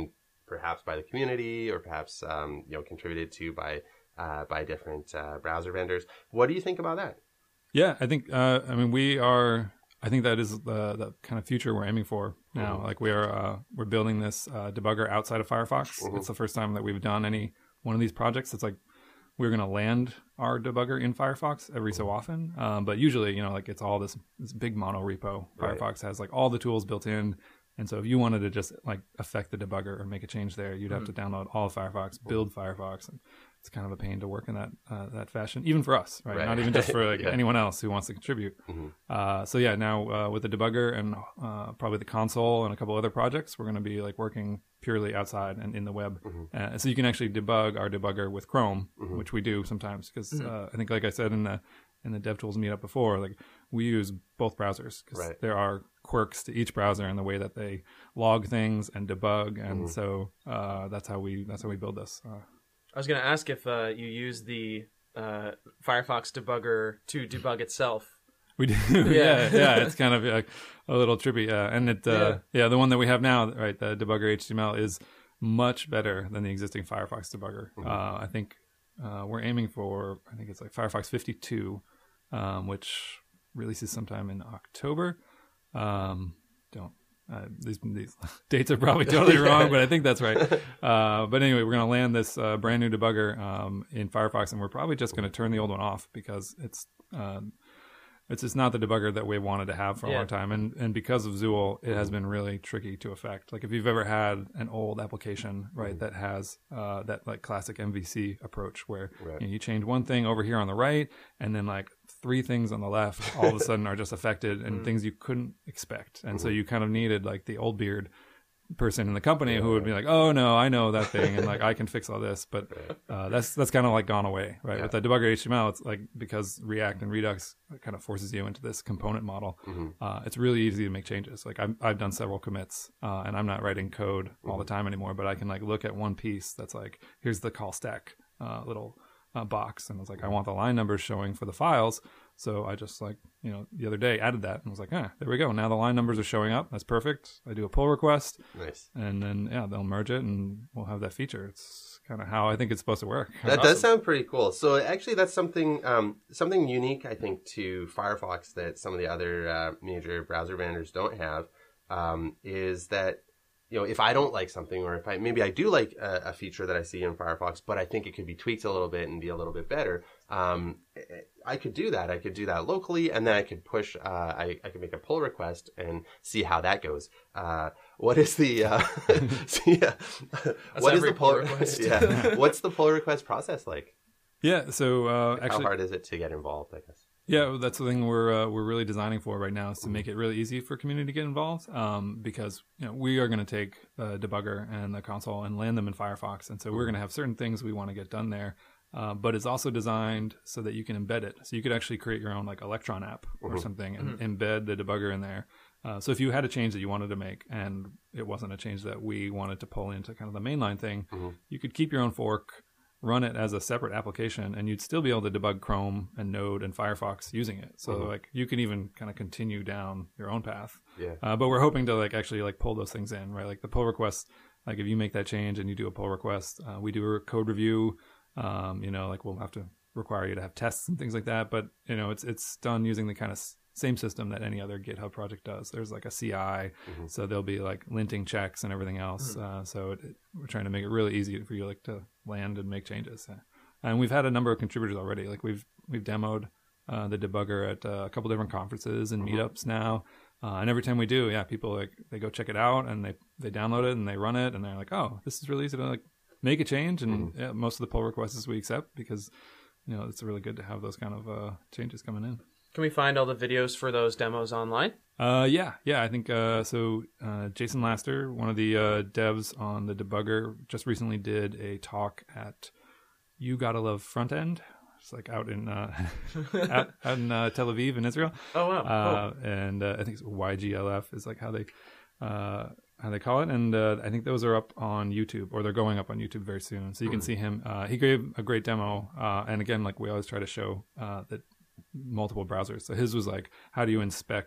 perhaps by the community or perhaps um, you know contributed to by uh, by different uh, browser vendors. What do you think about that? Yeah, I think uh, I mean we are. I think that is the, the kind of future we're aiming for now. Mm-hmm. Like we are, uh, we're building this uh, debugger outside of Firefox. Mm-hmm. It's the first time that we've done any one of these projects. It's like we're going to land our debugger in Firefox every so often, um, but usually, you know, like it's all this this big mono repo. Firefox right. has like all the tools built in, and so if you wanted to just like affect the debugger or make a change there, you'd mm-hmm. have to download all of Firefox, build Firefox, and it's kind of a pain to work in that uh, that fashion, even for us, right? right. Not even just for like yeah. anyone else who wants to contribute. Mm-hmm. Uh, so yeah, now uh, with the debugger and uh, probably the console and a couple other projects, we're going to be like working purely outside and in the web. Mm-hmm. Uh, so you can actually debug our debugger with Chrome, mm-hmm. which we do sometimes because mm-hmm. uh, I think, like I said in the in the DevTools meetup before, like we use both browsers because right. there are quirks to each browser in the way that they log things and debug, and mm-hmm. so uh, that's how we that's how we build this. Uh, I was going to ask if uh, you use the uh, Firefox debugger to debug itself. We do, yeah, yeah, yeah. It's kind of like a little trippy, uh, and it, uh, yeah. yeah, the one that we have now, right, the debugger H T M L is much better than the existing Firefox debugger. Mm-hmm. Uh, I think uh, we're aiming for, I think it's like Firefox fifty-two, um, which releases sometime in October. Um, don't. Uh, these, these dates are probably totally wrong, but I think that's right. Uh, but anyway, we're going to land this uh, brand new debugger um, in Firefox, and we're probably just going to turn the old one off because it's um, it's just not the debugger that we wanted to have for a yeah. long time. And and because of Zuul, it has been really tricky to affect. Like if you've ever had an old application, right, mm-hmm. that has uh, that like classic M V C approach where right. you know, you change one thing over here on the right, and then like three things on the left all of a sudden are just affected and mm. things you couldn't expect. And mm-hmm. so you kind of needed like the old beard person in the company yeah, who would be like, oh no, I know that thing and like I can fix all this. But uh, that's that's kind of like gone away, right? Yeah. With the debugger H T M L, it's like because React and Redux kind of forces you into this component model, mm-hmm. uh, it's really easy to make changes. Like I've, I've done several commits uh, and I'm not writing code mm-hmm. all the time anymore, but I can like look at one piece that's like, here's the call stack uh, little uh, box. And it's like, I want the line numbers showing for the files. So I just like, you know, the other day added that and was like, ah, there we go. Now the line numbers are showing up. That's perfect. I do a pull request. Nice. And then, yeah, they'll merge it and we'll have that feature. It's kind of how I think it's supposed to work. That awesome. Does sound pretty cool. So actually that's something, um, something unique, I think, to Firefox that some of the other uh, major browser vendors don't have, um, is that, you know, if I don't like something, or if I maybe I do like a, a feature that I see in Firefox, but I think it could be tweaked a little bit and be a little bit better, um, I could do that. I could do that locally, and then I could push. Uh, I I could make a pull request and see how that goes. Uh, what is the uh, see, uh, what is the pull request? Yeah, what's the pull request process like? Yeah, so uh, like actually, how hard is it to get involved? I guess. Yeah, that's the thing we're uh, we're really designing for right now is to make it really easy for community to get involved. Um, because you know we are going to take the debugger and the console and land them in Firefox, and so we're going to have certain things we want to get done there. Uh, but it's also designed so that you can embed it. So you could actually create your own like Electron app or mm-hmm. something and mm-hmm. embed the debugger in there. Uh, so if you had a change that you wanted to make and it wasn't a change that we wanted to pull into kind of the mainline thing, mm-hmm. you could keep your own fork, run it as a separate application, and you'd still be able to debug Chrome and Node and Firefox using it. So mm-hmm. like you can even kind of continue down your own path. Yeah. Uh, but we're hoping to like actually like pull those things in, right? Like the pull request, like if you make that change and you do a pull request, uh, we do a code review. Um, you know, like we'll have to require you to have tests and things like that. But you know, it's it's done using the kind of same system that any other GitHub project does. There's like a C I, mm-hmm. so there'll be like linting checks and everything else. Mm-hmm. Uh, so it, it, we're trying to make it really easy for you like to land and make changes. Yeah. And we've had a number of contributors already. Like we've we've demoed uh, the debugger at uh, a couple different conferences and mm-hmm. meetups now. Uh, and every time we do, yeah, people like they go check it out and they they download it and they run it and they're like, oh, this is really easy to like make a change. And mm-hmm. yeah, most of the pull requests we accept because you know it's really good to have those kind of uh, changes coming in. Can we find all the videos for those demos online? Uh, yeah, yeah. I think uh, so. Uh, Jason Laster, one of the uh, devs on the debugger, just recently did a talk at You Gotta Love Front End. It's like out in uh, out, out in uh, Tel Aviv in Israel. Oh wow! Uh, cool. And uh, I think it's Y G L F is like how they uh, how they call it. And uh, I think those are up on YouTube, or they're going up on YouTube very soon. So you can see him. Uh, he gave a great demo. Uh, and again, like we always try to show uh, that multiple browsers. So his was like, how do you inspect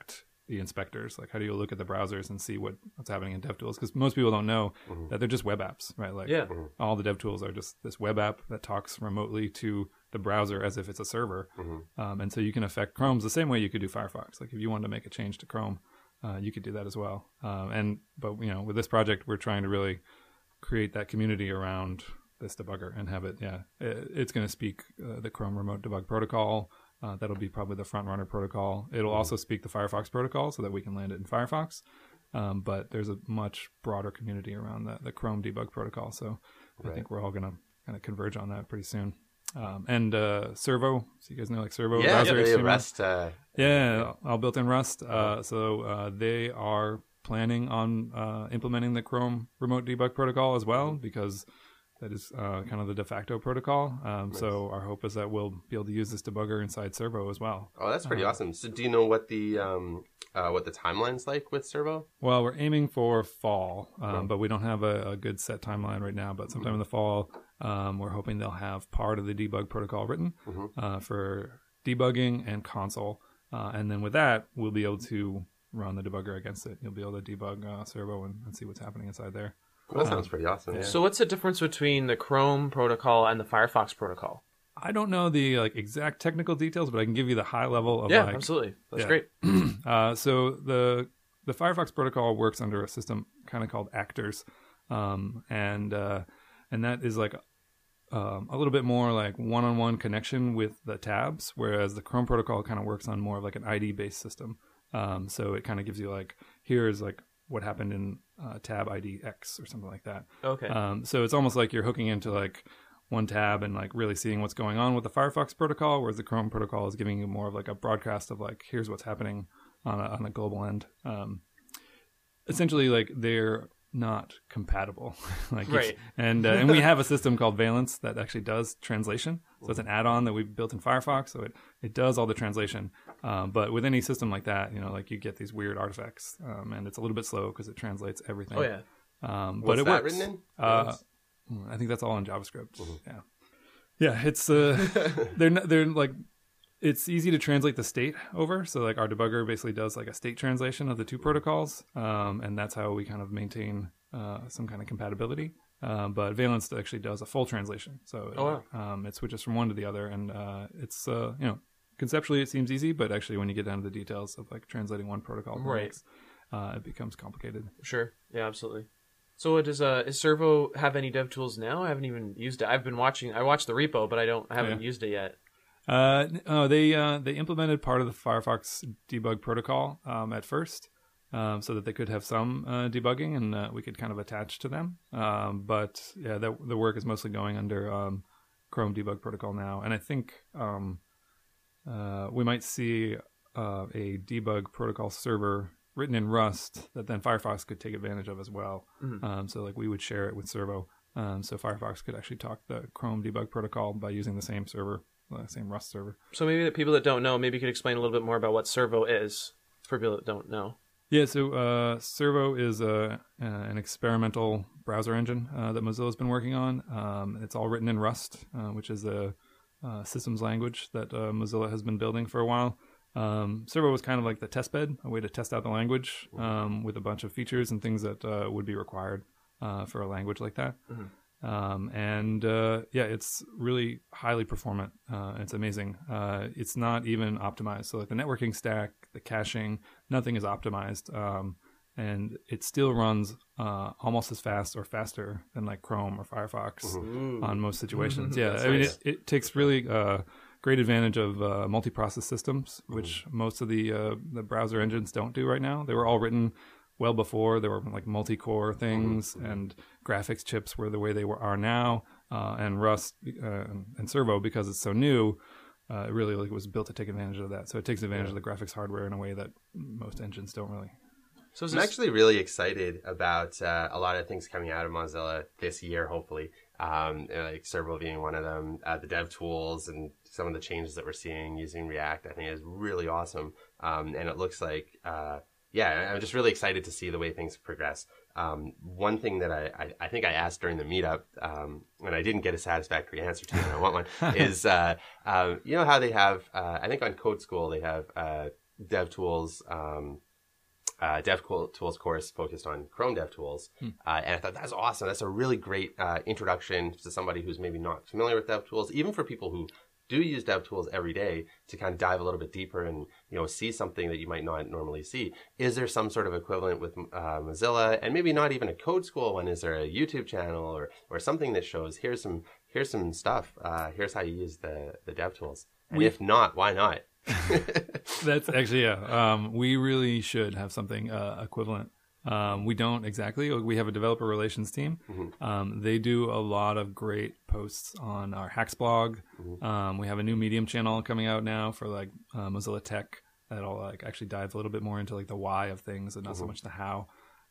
the inspectors? Like, how do you look at the browsers and see what, what's happening in DevTools? Because most people don't know mm-hmm. that they're just web apps, right? Like, yeah. mm-hmm. all the DevTools are just this web app that talks remotely to the browser as if it's a server. Mm-hmm. Um, and so you can affect Chrome's the same way you could do Firefox. Like, if you wanted to make a change to Chrome, uh, you could do that as well. Um, and but you know, with this project, we're trying to really create that community around this debugger and have it. Yeah, it, it's going to speak uh, the Chrome Remote Debug Protocol. Uh, that'll be probably the front runner protocol. It'll mm-hmm. also speak the Firefox protocol so that we can land it in Firefox. Um, but there's a much broader community around the, the Chrome debug protocol. So right. I think we're all going to kind of converge on that pretty soon. Um, and uh, Servo, so you guys know like Servo yeah, browser, yeah, Rust. Uh, yeah, all built in Rust. Uh, so uh, they are planning on uh, implementing the Chrome Remote Debug Protocol as well, because that is uh, kind of the de facto protocol. Um, nice. So our hope is that we'll be able to use this debugger inside Servo as well. Oh, that's pretty uh, awesome. So do you know what the um, uh, what the timeline's like with Servo? Well, we're aiming for fall, um, oh. but we don't have a, a good set timeline right now. But sometime mm-hmm. in the fall, um, we're hoping they'll have part of the debug protocol written mm-hmm. uh, for debugging and console. Uh, and then with that, we'll be able to run the debugger against it. You'll be able to debug uh, Servo and, and see what's happening inside there. Well, that sounds pretty awesome. Yeah. So what's the difference between the Chrome protocol and the Firefox protocol? I don't know the like exact technical details, but I can give you the high level of yeah, like, absolutely. That's yeah. great. uh, so the the Firefox protocol works under a system kind of called Actors, um, and uh, and that is like um, a little bit more like one-on-one connection with the tabs, whereas the Chrome protocol kind of works on more of like an I D-based system. Um, so it kind of gives you like, here's like what happened in uh, tab I D X or something like that. Okay. Um, so it's almost like you're hooking into like one tab and like really seeing what's going on with the Firefox protocol, whereas the Chrome protocol is giving you more of like a broadcast of like, here's what's happening on a, on a global end. Um, essentially, like they're not compatible. like right. And uh, and we have a system called Valence that actually does translation. So it's an add-on that we built in Firefox. So it, it does all the translation. Um, but with any system like that, you know, like you get these weird artifacts, um, and it's a little bit slow because it translates everything. Oh yeah. Um, but What's it that works. written in? Uh, I think that's all in JavaScript. Mm-hmm. Yeah. Yeah. It's uh, they're not, they're like, it's easy to translate the state over. So like our debugger basically does like a state translation of the two protocols, um, and that's how we kind of maintain uh, some kind of compatibility. Um, but Valence actually does a full translation, so oh, wow. um, it switches from one to the other, and uh, it's uh, you know, conceptually it seems easy, but actually when you get down to the details of like translating one protocol to the right. next, uh, it becomes complicated. Sure, yeah, absolutely. So does uh is Servo have any dev tools now? I haven't even used it. I've been watching. I watched the repo, but I don't. I haven't yeah. used it yet. Uh, oh, they uh, they implemented part of the Firefox debug protocol um, at first, um, so that they could have some uh, debugging, and uh, we could kind of attach to them. Um, but yeah, the the work is mostly going under um, Chrome debug protocol now, and I think um, uh, we might see uh, a debug protocol server written in Rust that then Firefox could take advantage of as well. Mm-hmm. Um, so like we would share it with Servo, um, so Firefox could actually talk the Chrome debug protocol by using the same server. The same Rust server. So maybe the people that don't know, maybe you could explain a little bit more about what Servo is for people that don't know. Yeah, so uh, Servo is a, uh, an experimental browser engine uh, that Mozilla's been working on. Um, it's all written in Rust, uh, which is a uh, systems language that uh, Mozilla has been building for a while. Um, Servo was kind of like the test bed, a way to test out the language um, with a bunch of features and things that uh, would be required uh, for a language like that. Mm-hmm. Um, and, uh, yeah, it's really highly performant. Uh, it's amazing. Uh, it's not even optimized. So like the networking stack, the caching, nothing is optimized. Um, and it still runs, uh, almost as fast or faster than like Chrome or Firefox mm-hmm. on most situations. Yeah. I mean, nice. it, it takes really, uh, great advantage of, uh, multi-process systems, which mm-hmm. most of the, uh, the browser engines don't do right now. They were all written well before. There were like multi-core things mm-hmm. and graphics chips were the way they were, are now, uh, and Rust uh, and Servo, because it's so new, uh, it really like was built to take advantage of that. So it takes advantage yeah. of the graphics hardware in a way that most engines don't really. So I'm actually really excited about uh, a lot of things coming out of Mozilla this year, hopefully, um, like Servo being one of them. Uh, the dev tools and some of the changes that we're seeing using React, I think is really awesome. Um, and it looks like... Uh, Yeah, I'm just really excited to see the way things progress. Um, one thing that I, I, I think I asked during the meetup, um, and I didn't get a satisfactory answer to, and I want one, is uh, uh, you know how they have, uh, I think on Code School they have uh, DevTools um, uh, DevTools course focused on Chrome DevTools. Hmm. Uh, and I thought that's awesome. That's a really great uh, introduction to somebody who's maybe not familiar with DevTools, even for people who do use DevTools every day to kind of dive a little bit deeper and, you know, see something that you might not normally see. Is there some sort of equivalent with uh, Mozilla, and maybe not even a code school one? Is there a YouTube channel or, or something that shows here's some here's some stuff. Uh, here's how you use the the DevTools. And we, if not, why not? That's actually yeah. Um, we really should have something uh, equivalent. Um, we don't exactly. We have a developer relations team. Mm-hmm. Um, they do a lot of great posts on our Hacks blog. Mm-hmm. Um, we have a new Medium channel coming out now for like uh, Mozilla Tech that'll like actually dive a little bit more into like the why of things and not mm-hmm. so much the how.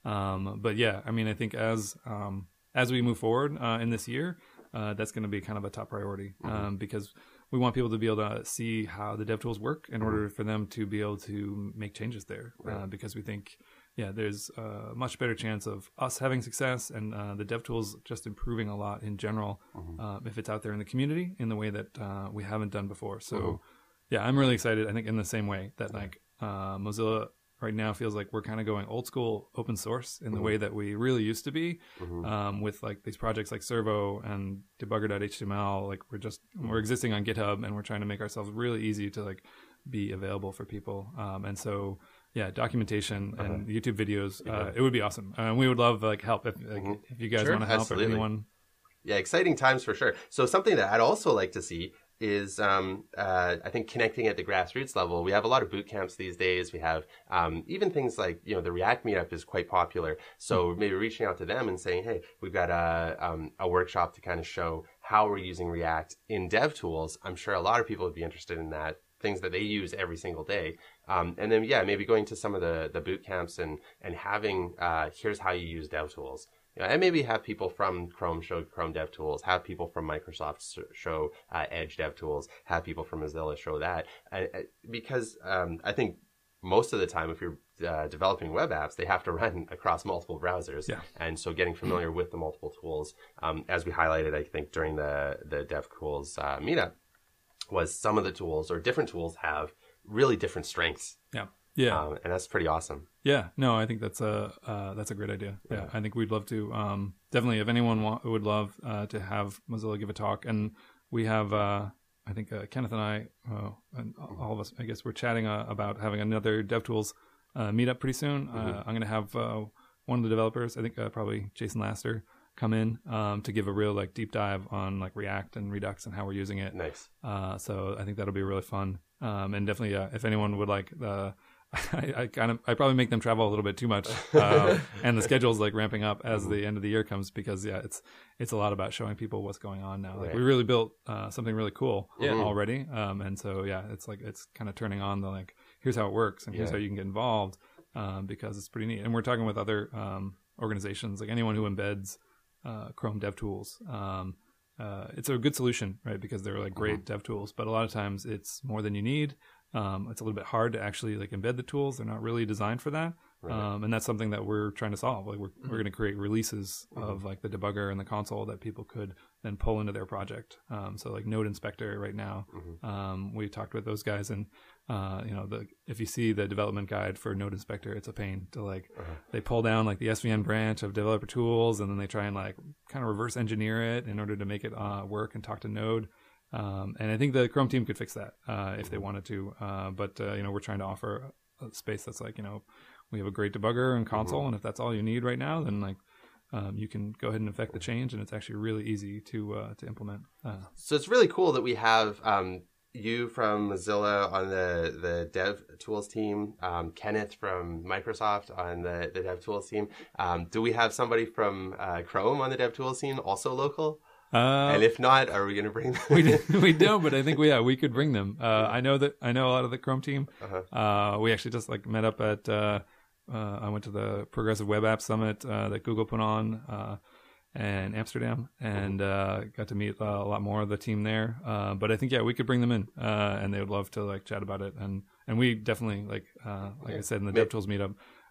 Um, but yeah, I mean, I think as um, as we move forward uh, in this year, uh, that's going to be kind of a top priority mm-hmm. um, because we want people to be able to see how the DevTools work in mm-hmm. order for them to be able to make changes there. Right. Uh, because we think. Yeah, there's a much better chance of us having success and uh, the DevTools just improving a lot in general mm-hmm. uh, if it's out there in the community in the way that uh, we haven't done before. So, mm-hmm. yeah, I'm really excited. I think in the same way that like uh, Mozilla right now feels like we're kind of going old school open source in mm-hmm. the way that we really used to be mm-hmm. um, with like these projects like Servo and debugger dot H T M L. Like we're just we're existing on GitHub and we're trying to make ourselves really easy to like be available for people. Um, and so. Yeah, documentation and uh-huh. YouTube videos. Uh, yeah. It would be awesome. Uh, we would love like help if like, mm-hmm. if you guys sure, want to help absolutely. Or anyone. Yeah, exciting times for sure. So something that I'd also like to see is um, uh, I think connecting at the grassroots level. We have a lot of boot camps these days. We have um, even things like, you know, the React meetup is quite popular. So mm-hmm. maybe reaching out to them and saying, hey, we've got a, um, a workshop to kind of show how we're using React in DevTools. I'm sure a lot of people would be interested in that. Things that they use every single day. Um, and then, yeah, maybe going to some of the, the boot camps and, and having, uh, here's how you use DevTools. You know, and maybe have people from Chrome show Chrome DevTools, have people from Microsoft show uh, Edge DevTools, have people from Mozilla show that. Uh, because um, I think most of the time, if you're uh, developing web apps, they have to run across multiple browsers. Yeah. And so getting familiar with the multiple tools, um, as we highlighted, I think, during the, the DevTools uh, meetup, was some of the tools or different tools have really different strengths. Yeah. Yeah. Um, and that's pretty awesome. Yeah. No, I think that's a, uh, that's a great idea. Yeah. yeah. I think we'd love to, um, definitely if anyone wa- would love, uh, to have Mozilla give a talk, and we have, uh, I think, uh, Kenneth and I, uh, and all of us, I guess we're chatting, uh, about having another DevTools, uh, meetup pretty soon. Mm-hmm. Uh, I'm going to have, uh, one of the developers, I think, uh, probably Jason Laster, come in um, to give a real like deep dive on like React and Redux and how we're using it. Nice. Uh, so I think that'll be really fun. Um, and definitely, uh, if anyone would like, uh, I, I kind of I probably make them travel a little bit too much, uh, and the schedule's like ramping up as mm-hmm. the end of the year comes because yeah, it's it's a lot about showing people what's going on now. Like right. we really built uh, something really cool yeah. already, um, and so yeah, it's like it's kind of turning on the like here's how it works and here's yeah. how you can get involved um, because it's pretty neat. And we're talking with other um, organizations like anyone who embeds. Uh, Chrome DevTools. Um, uh, it's a good solution, right? Because they're like great mm-hmm. DevTools, but a lot of times it's more than you need. Um, it's a little bit hard to actually like embed the tools. They're not really designed for that. Right. Um, and that's something that we're trying to solve. Like we're, mm-hmm. we're going to create releases mm-hmm. of like the debugger and the console that people could then pull into their project. Um, so like Node Inspector right now, mm-hmm. um, we talked with those guys and, uh, you know, the, if you see the development guide for Node Inspector, it's a pain to like, uh-huh. they pull down like the S V N branch of developer tools and then they try and like kind of reverse engineer it in order to make it uh, work and talk to Node. Um, and I think the Chrome team could fix that uh, mm-hmm. if they wanted to. Uh, but, uh, you know, we're trying to offer a, a space that's like, you know, we have a great debugger and console, mm-hmm. and if that's all you need right now, then like um, you can go ahead and affect the change, and it's actually really easy to uh, to implement. Uh, so it's really cool that we have um, you from Mozilla on the, the DevTools team, um, Kenneth from Microsoft on the, the DevTools team. Um, do we have somebody from uh, Chrome on the DevTools team, also local? Uh, and if not, are we going to bring them? we we don't, but I think we yeah we could bring them. Uh, I know that I know a lot of the Chrome team. Uh-huh. Uh, we actually just like met up at. Uh, uh, I went to the Progressive Web App Summit uh, that Google put on uh, in Amsterdam, and uh, got to meet uh, a lot more of the team there. Uh, but I think yeah we could bring them in, uh, and they would love to like chat about it. And and we definitely like uh, like yeah. I said in the DevTools meetup.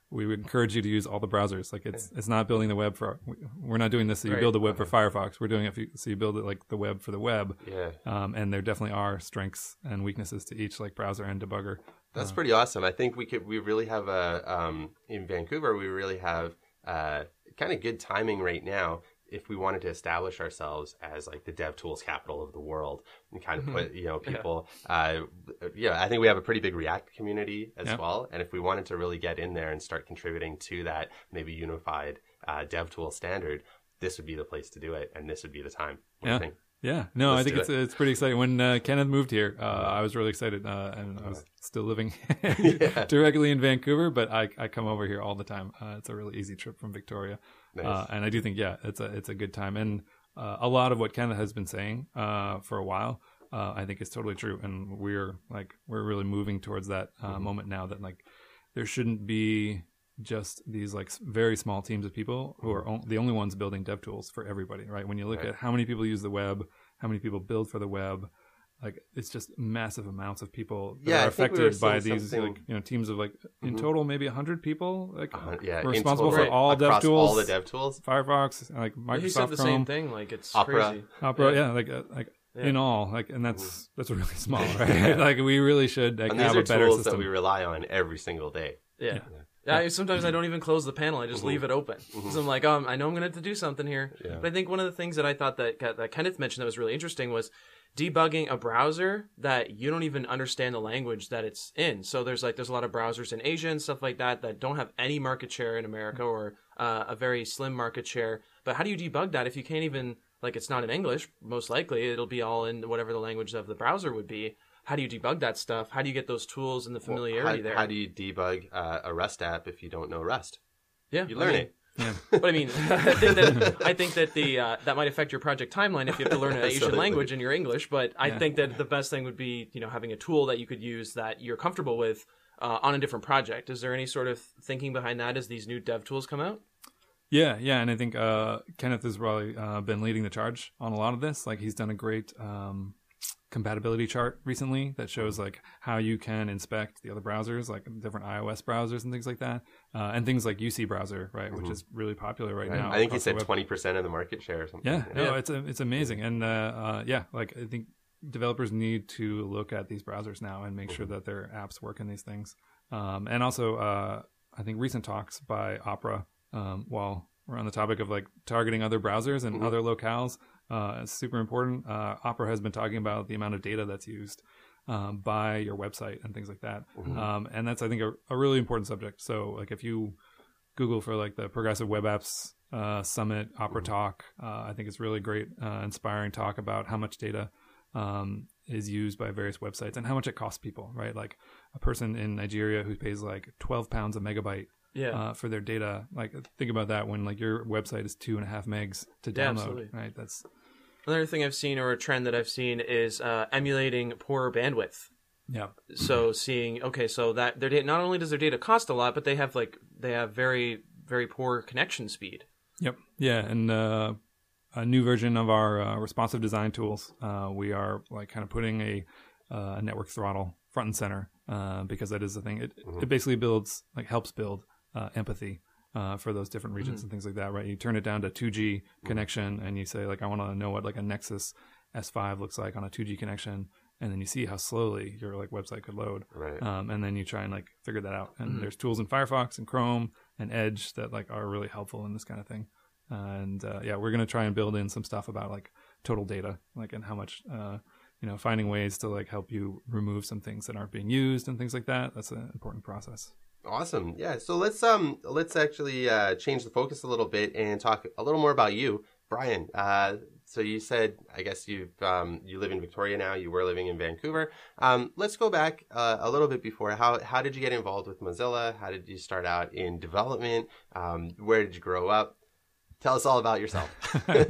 we would encourage you to use all the browsers. Like it's it's not building the web for. We're not doing this so you Right. build the web for Firefox. We're doing it for, so you build it like the web for the web. Yeah. Um, and there definitely are strengths and weaknesses to each, like browser and debugger. That's pretty awesome. I think we could. We really have a um, in Vancouver. We really have uh, kind of good timing right now if we wanted to establish ourselves as like the DevTools capital of the world and kind of put you know people. Uh, yeah, I think we have a pretty big React community as Yeah. well. And if we wanted to really get in there and start contributing to that maybe unified uh, DevTools standard, this would be the place to do it, and this would be the time. What do you Yeah. think? Yeah, no, Let's I think do it's it's pretty exciting. When uh, Kenneth moved here, uh, I was really excited, uh, and I was still living directly in Vancouver, but I, I come over here all the time. Uh, it's a really easy trip from Victoria, Nice. uh, and I do think yeah, it's a it's a good time, and uh, a lot of what Kenneth has been saying uh, for a while, uh, I think is totally true, and we're like we're really moving towards that uh, Mm-hmm. moment now that like there shouldn't be just these like s- very small teams of people who are on- the only ones building dev tools for everybody, right? When you look Right. at how many people use the web, how many people build for the web, like it's just massive amounts of people that Yeah, are I think we were affected by seeing these something- like you know teams of like in Mhm. total maybe a hundred people like Uh, yeah, are in responsible total, for all dev across tools, all the dev tools. Firefox, like He said Microsoft the Chrome, same thing. Like it's Opera. crazy. Opera, Yeah. yeah, like uh, like Yeah. in all, like, and that's that's really small, right? Like we really should like And these have are a better tools system. that we rely on every single day. Yeah. Yeah. Yeah, I, sometimes I don't even close the panel. I just leave it open. Mhm. So I'm like, um, I know I'm going to have to do something here. Yeah. But I think one of the things that I thought that, that Kenneth mentioned that was really interesting was debugging a browser that you don't even understand the language that it's in. So there's like, there's a lot of browsers in Asia and stuff like that that don't have any market share in America or uh, a very slim market share. But how do you debug that if you can't even, like, it's not in English, most likely. It'll be all in whatever the language of the browser would be. How do you debug that stuff? How do you get those tools and the familiarity how, there? How do you debug uh, a Rust app if you don't know Rust? yeah, You I learn mean, it. Yeah. But I mean, I think that I think that the uh, that might affect your project timeline if you have to learn an Asian Absolutely. language and you're English. But I Yeah. think that the best thing would be, you know, having a tool that you could use that you're comfortable with uh, on a different project. Is there any sort of thinking behind that as these new dev tools come out? Yeah, yeah, and I think uh, Kenneth has probably uh, been leading the charge on a lot of this. Like he's done a great um, compatibility chart recently that shows like how you can inspect the other browsers, like different iOS browsers and things like that, uh, and things like U C browser, right, which is really popular right, now. I think he across the said web. twenty percent of the market share or something. Yeah, no, Yeah. it's a, it's amazing, and uh, uh, yeah, like I think developers need to look at these browsers now and make sure that their apps work in these things. Um, and also, uh, I think recent talks by Opera, um, while we're on the topic of like targeting other browsers and other locales, uh, it's super important. Uh, Opera has been talking about the amount of data that's used um, by your website and things like that, um, and that's I think a, a really important subject. So, like if you Google for like the Progressive Web Apps uh, Summit, Opera Talk, uh, I think it's really great, uh, inspiring talk about how much data um, is used by various websites and how much it costs people, right? Like a person in Nigeria who pays like twelve pounds a megabyte Yeah, uh, for their data. Like think about that when like your website is two and a half megs to Yeah, download, absolutely. right? That's another thing I've seen or a trend that I've seen is uh, emulating poor bandwidth. yeah, So seeing, okay, so that their data, not only does their data cost a lot, but they have like they have very very poor connection speed. yep, yeah, and uh, a new version of our uh, responsive design tools. Uh, we are like kind of putting a, uh, a network throttle front and center uh, because that is the thing. It it basically builds like helps build uh, empathy uh, for those different regions and things like that, right? You turn it down to two G connection and you say like I want to know what like a Nexus S five looks like on a two G connection, and then you see how slowly your like website could load. Right. Um, and then you try and like figure that out. And there's tools in Firefox and Chrome and Edge that like are really helpful in this kind of thing. And uh, yeah, we're gonna try and build in some stuff about like total data, like and how much, uh, you know, finding ways to like help you remove some things that aren't being used and things like that. That's an important process. Awesome. Yeah. So let's um let's actually uh, change the focus a little bit and talk a little more about you, Brian. Uh, so you said, I guess you've um, you live in Victoria now. You were living in Vancouver. Um, let's go back uh, a little bit before. How how did you get involved with Mozilla? How did you start out in development? Um, where did you grow up? Tell us all about yourself. uh,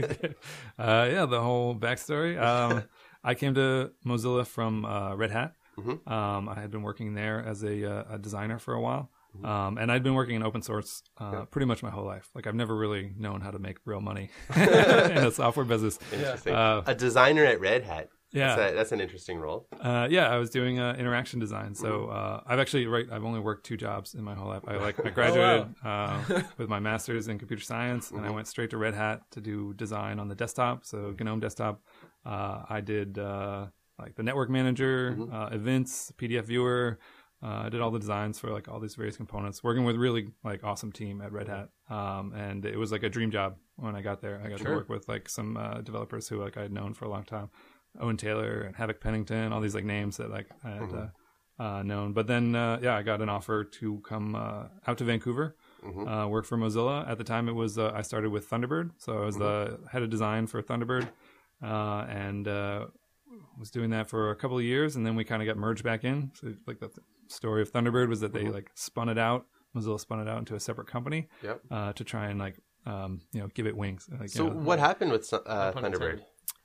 yeah, the whole backstory. Um, I came to Mozilla from uh, Red Hat. Mhm. Um, I had been working there as a, uh, a designer for a while. Um, and I'd been working in open source uh, Yeah. pretty much my whole life. Like I've never really known how to make real money in a software business. Interesting. Uh, a designer at Red Hat. Yeah, that's, a, that's an interesting role. Uh, yeah, I was doing uh, interaction design. So uh, I've actually right. I've only worked two jobs in my whole life. I like I graduated oh, wow. uh, with my master's in computer science, and mm-hmm. I went straight to Red Hat to do design on the desktop. So GNOME desktop. Uh, I did uh, like the network manager, mm-hmm. uh, events, P D F viewer. Uh, I did all the designs for like all these various components. Working with really like awesome team at Red Hat, um, and it was like a dream job when I got there. I got sure. to work with like some uh, developers who like I had known for a long time. Owen Taylor and Havoc Pennington, all these like names that like I had mm-hmm. uh, uh, known. But then, uh, yeah, I got an offer to come uh, out to Vancouver, mm-hmm. uh, work for Mozilla. At the time, it was uh, I started with Thunderbird, so I was mm-hmm. the head of design for Thunderbird, uh, and uh, was doing that for a couple of years. And then we kind of got merged back in. So, like the th- story of Thunderbird was that they mm-hmm. like spun it out. Mozilla spun it out into a separate company yep. uh, to try and like um, you know give it wings. Like, so, you know, what happened with uh, Thunderbird?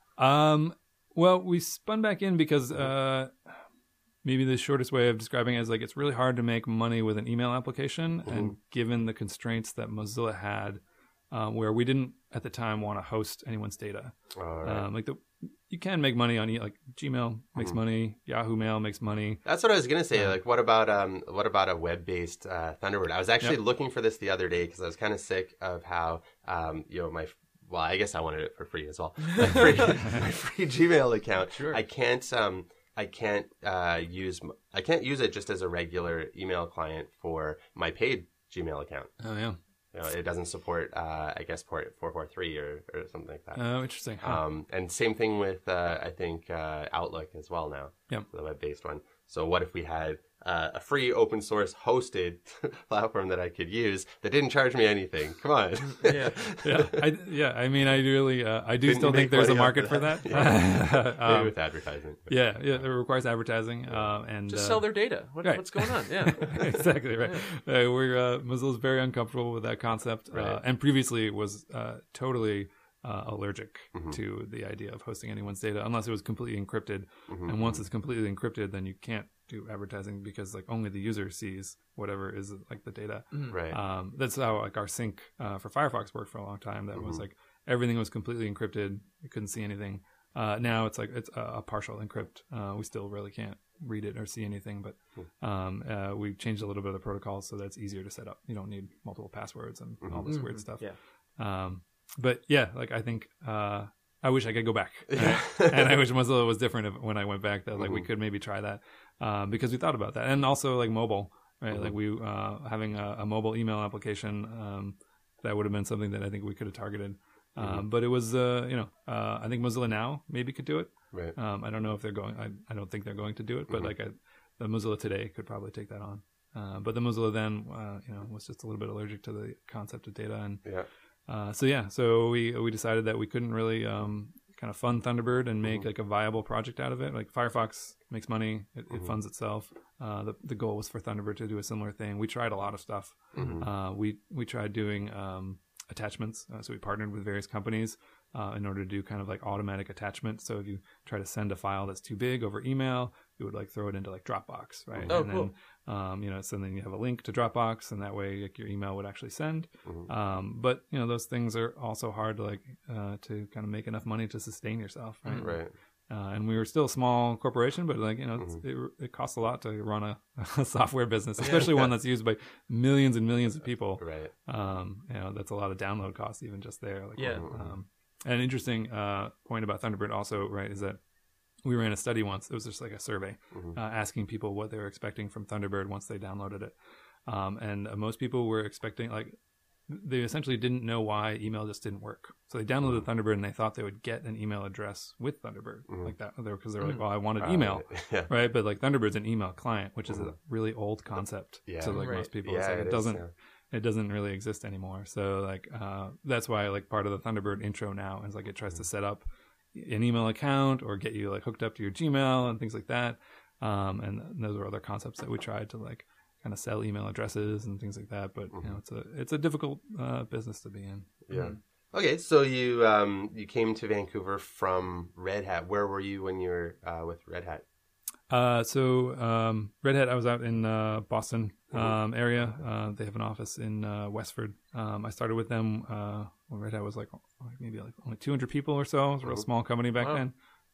Um. Well, we spun back in because uh, maybe the shortest way of describing it is like it's really hard to make money with an email application, mm-hmm. and given the constraints that Mozilla had, uh, where we didn't at the time want to host anyone's data. All right. Um, like the you can make money on like Gmail makes mm-hmm. money, Yahoo Mail makes money. That's what I was gonna say. Uh, like, what about um, what about a web-based uh, Thunderbird? I was actually yep. looking for this the other day because I was kind of sick of how um, you know my. Well, I guess I wanted it for free as well. My free, my free Gmail account. Sure. I can't. Um, I can't uh, use. I can't use it just as a regular email client for my paid Gmail account. Oh yeah. You know, it doesn't support. Uh, I guess port four forty-three or, or something like that. Oh, interesting. Huh. Um, and same thing with uh, I think uh, Outlook as well now. Yeah. The web-based one. So what if we had uh, a free open source hosted platform that I could use that didn't charge me anything? Come on. yeah, yeah, I, yeah. I mean, I really, uh, I do Couldn't still think there's a market for that. Yeah. um, Maybe with advertising. But. Yeah, yeah. It requires advertising, uh, and just uh, sell their data. What, right. What's going on? Yeah, exactly right. Yeah. Uh, we're uh, Mozilla's very uncomfortable with that concept, right. uh, and previously was uh, totally. Uh, allergic mm-hmm. to the idea of hosting anyone's data unless it was completely encrypted. Mm-hmm. And once it's completely encrypted, then you can't do advertising because like only the user sees whatever is like the data. Mm-hmm. Right. Um, that's how like our sync uh, for Firefox worked for a long time. That mm-hmm. was like everything was completely encrypted. You couldn't see anything. Uh, now it's like it's a, a partial encrypt. Uh, we still really can't read it or see anything, but um, uh, we changed a little bit of the protocol so that's easier to set up. You don't need multiple passwords and mm-hmm. all this weird stuff. Yeah. Um, But yeah, like I think uh, I wish I could go back, right? And I wish Mozilla was different if, when I went back. That like mm-hmm. we could maybe try that um, because we thought about that, and also like mobile, right? Mm-hmm. Like we uh, having a, a mobile email application um, that would have been something that I think we could have targeted. Um, mm-hmm. But it was uh, you know uh, I think Mozilla now maybe could do it. Right. Um, I don't know if they're going. I, I don't think they're going to do it, but mm-hmm. like I, the Mozilla today could probably take that on. Uh, but the Mozilla then uh, you know was just a little bit allergic to the concept of data and. Yeah. Uh, so yeah, so we we decided that we couldn't really um, kind of fund Thunderbird and make mm-hmm. like a viable project out of it. Like Firefox makes money; it, mm-hmm. it funds itself. Uh, the the goal was for Thunderbird to do a similar thing. We tried a lot of stuff. Mm-hmm. Uh, we we tried doing um, attachments. Uh, so we partnered with various companies uh, in order to do kind of like automatic attachment. So if you try to send a file that's too big over email, you would like throw it into like Dropbox, right? Oh, and cool. Then, um, you know, so then you have a link to Dropbox, and that way like, your email would actually send. Mm-hmm. Um, but you know, those things are also hard to like uh, to kind of make enough money to sustain yourself, right? Right. Uh, and we were still a small corporation, but like you know, Mm-hmm. it, it costs a lot to run a, a software business, especially yeah. one that's used by millions and millions of people. Right. Um, you know, that's a lot of download costs even just there. Like, yeah. Um, an interesting uh, point about Thunderbird also, right, is that we ran a study once. It was just like a survey Mm-hmm. uh, asking people what they were expecting from Thunderbird once they downloaded it. Um, and uh, most people were expecting, like, they essentially didn't know why email just didn't work. So they downloaded Mm-hmm. Thunderbird and they thought they would get an email address with Thunderbird Mm-hmm. like that. Because they were like, Mm. well, I wanted Uh, email, yeah. right? But like Thunderbird's an email client, which is Mhm. a really old concept Yeah. to like Right. most people. Yeah, It's like, it it is, doesn't yeah. it doesn't really exist anymore. So like uh, that's why like part of the Thunderbird intro now is like it tries to set up an email account or get you like hooked up to your Gmail and things like that. Um, and those are other concepts that we tried to like kind of sell email addresses and things like that. But you know, it's a it's a difficult uh, business to be in. Yeah. Okay, so you um you came to Vancouver from Red Hat. Where were you when you were uh, with Red Hat? Uh, so um, Red Hat, I was out in uh, Boston um, Mm-hmm. area. Uh, they have an office in uh, Westford. Um, I started with them uh, when Red Hat was like, like maybe like only two hundred people or so. It was a real Mhm. small company back Wow. then.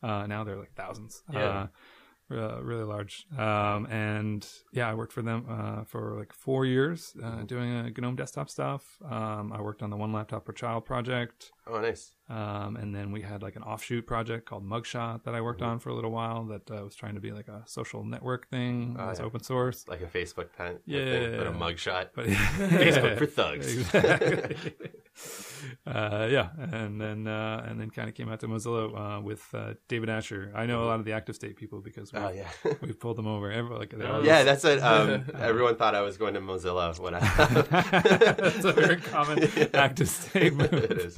Uh, now they're like thousands. Yeah. Uh, Uh, really large. Um, and yeah, I worked for them uh, for like four years uh, doing uh, GNOME desktop stuff. Um, I worked on the One Laptop Per Child project. Oh, nice. Um, and then we had like an offshoot project called Mugshot that I worked mm-hmm. on for a little while that uh, was trying to be like a social network thing. It was oh, yeah. open source. Like a Facebook pen, yeah, thing, but a mugshot. But, Facebook for thugs. Exactly. uh, yeah, and then uh, and then kind of came out to Mozilla uh, with uh, David Asher. I know mm-hmm. a lot of the ActiveState people because we oh, yeah. we pulled them over. Every, like, was, yeah, that's what um, everyone thought I was going to Mozilla when I. That's a very common yeah. ActiveState move. It is.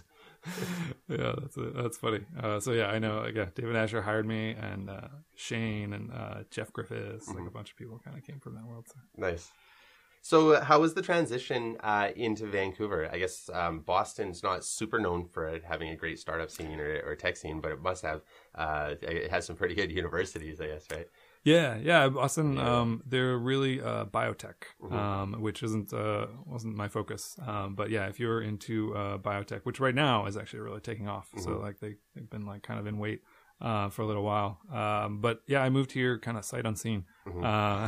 Yeah, that's a, that's funny. Uh, so yeah, I know. Like, yeah, David Asher hired me, and uh, Shane and uh, Jeff Griffiths, mm-hmm. like a bunch of people, kind of came from that world. So. Nice. So, uh, how was the transition uh, into Vancouver? I guess um, Boston's not super known for it having a great startup scene or, or tech scene, but it must have. Uh, it has some pretty good universities, I guess, right? Yeah, yeah. Boston, yeah. Um, they're really uh, biotech, mm-hmm. um, which isn't uh, wasn't my focus. Um, but yeah, if you're into uh, biotech, which right now is actually really taking off, mm-hmm. so like they they've been like kind of in wait uh, for a little while. Um, but yeah, I moved here kind of sight unseen. Mm-hmm.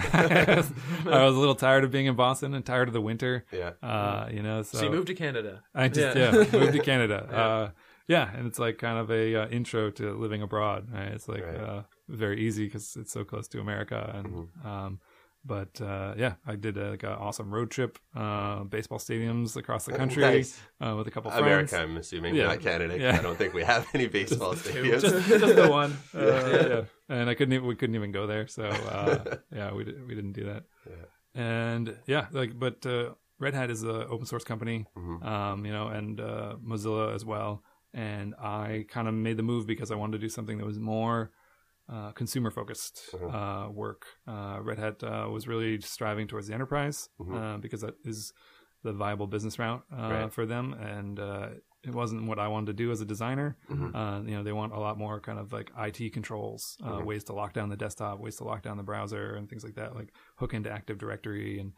Uh, I was a little tired of being in Boston and tired of the winter. Yeah, uh, you know. So, so you moved to Canada. I just yeah, yeah moved to Canada. yeah. Uh, yeah, and it's like kind of a uh, intro to living abroad. Right? It's like. Right. Uh, very easy because it's so close to America. And, mm-hmm. um, but, uh, yeah, I did a, like an awesome road trip, uh, basebal stadiums across the country, nice. uh, with a couple America, friends. I'm assuming, yeah. not Canada. Yeah. I don't think we have any baseball just, stadiums. Just, just the one. Uh, yeah. yeah. And I couldn't even, we couldn't even go there. So, uh, yeah, we, did, we didn't do that. Yeah. And yeah, like, but, uh, Red Hat is an open source company, mm-hmm. um, you know, and, uh, Mozilla as well. And I kind of made the move because I wanted to do something that was more, Uh, consumer-focused mm-hmm. uh, work. Uh, Red Hat uh, was really striving towards the enterprise mm-hmm. uh, because that is the viable business route uh, right. for them, and uh, it wasn't what I wanted to do as a designer. Mm-hmm. Uh, you know, they want a lot more kind of like I T controls, uh, mm-hmm. ways to lock down the desktop, ways to lock down the browser, and things like that, like hook into Active Directory and.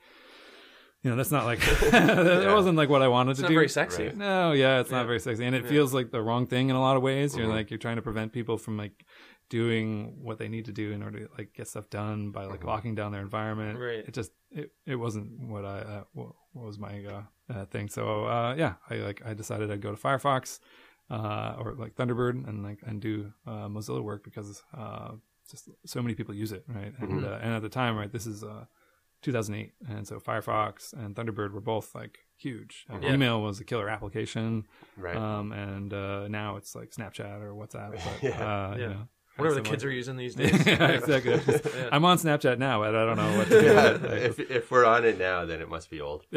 You know, that's not like, that yeah. wasn't like what I wanted it's to not do. Very sexy. Right. No, yeah, it's yeah. not very sexy. And it yeah. feels like the wrong thing in a lot of ways. Mm-hmm. You're like, you're trying to prevent people from like doing what they need to do in order to like get stuff done by like mm-hmm. locking down their environment. Right. It just, it, it wasn't what I, uh, what, what was my uh, uh, thing. So, uh, yeah, I like, I decided I'd go to Firefox, uh, or like Thunderbird and like, and do, uh, Mozilla work because, uh, just so many people use it. Right. Mm-hmm. And, uh, and at the time, right, this is, uh, two thousand eight, and so Firefox and Thunderbird were both like huge. Uh, yeah. Email was a killer application, right? Um, and uh, now it's like Snapchat or WhatsApp. But, yeah, uh, yeah. You know, whatever the kids are using these days. yeah, exactly. Just, yeah. I'm on Snapchat now, but I don't know what to do. Yeah, if if we're on it now, then it must be old.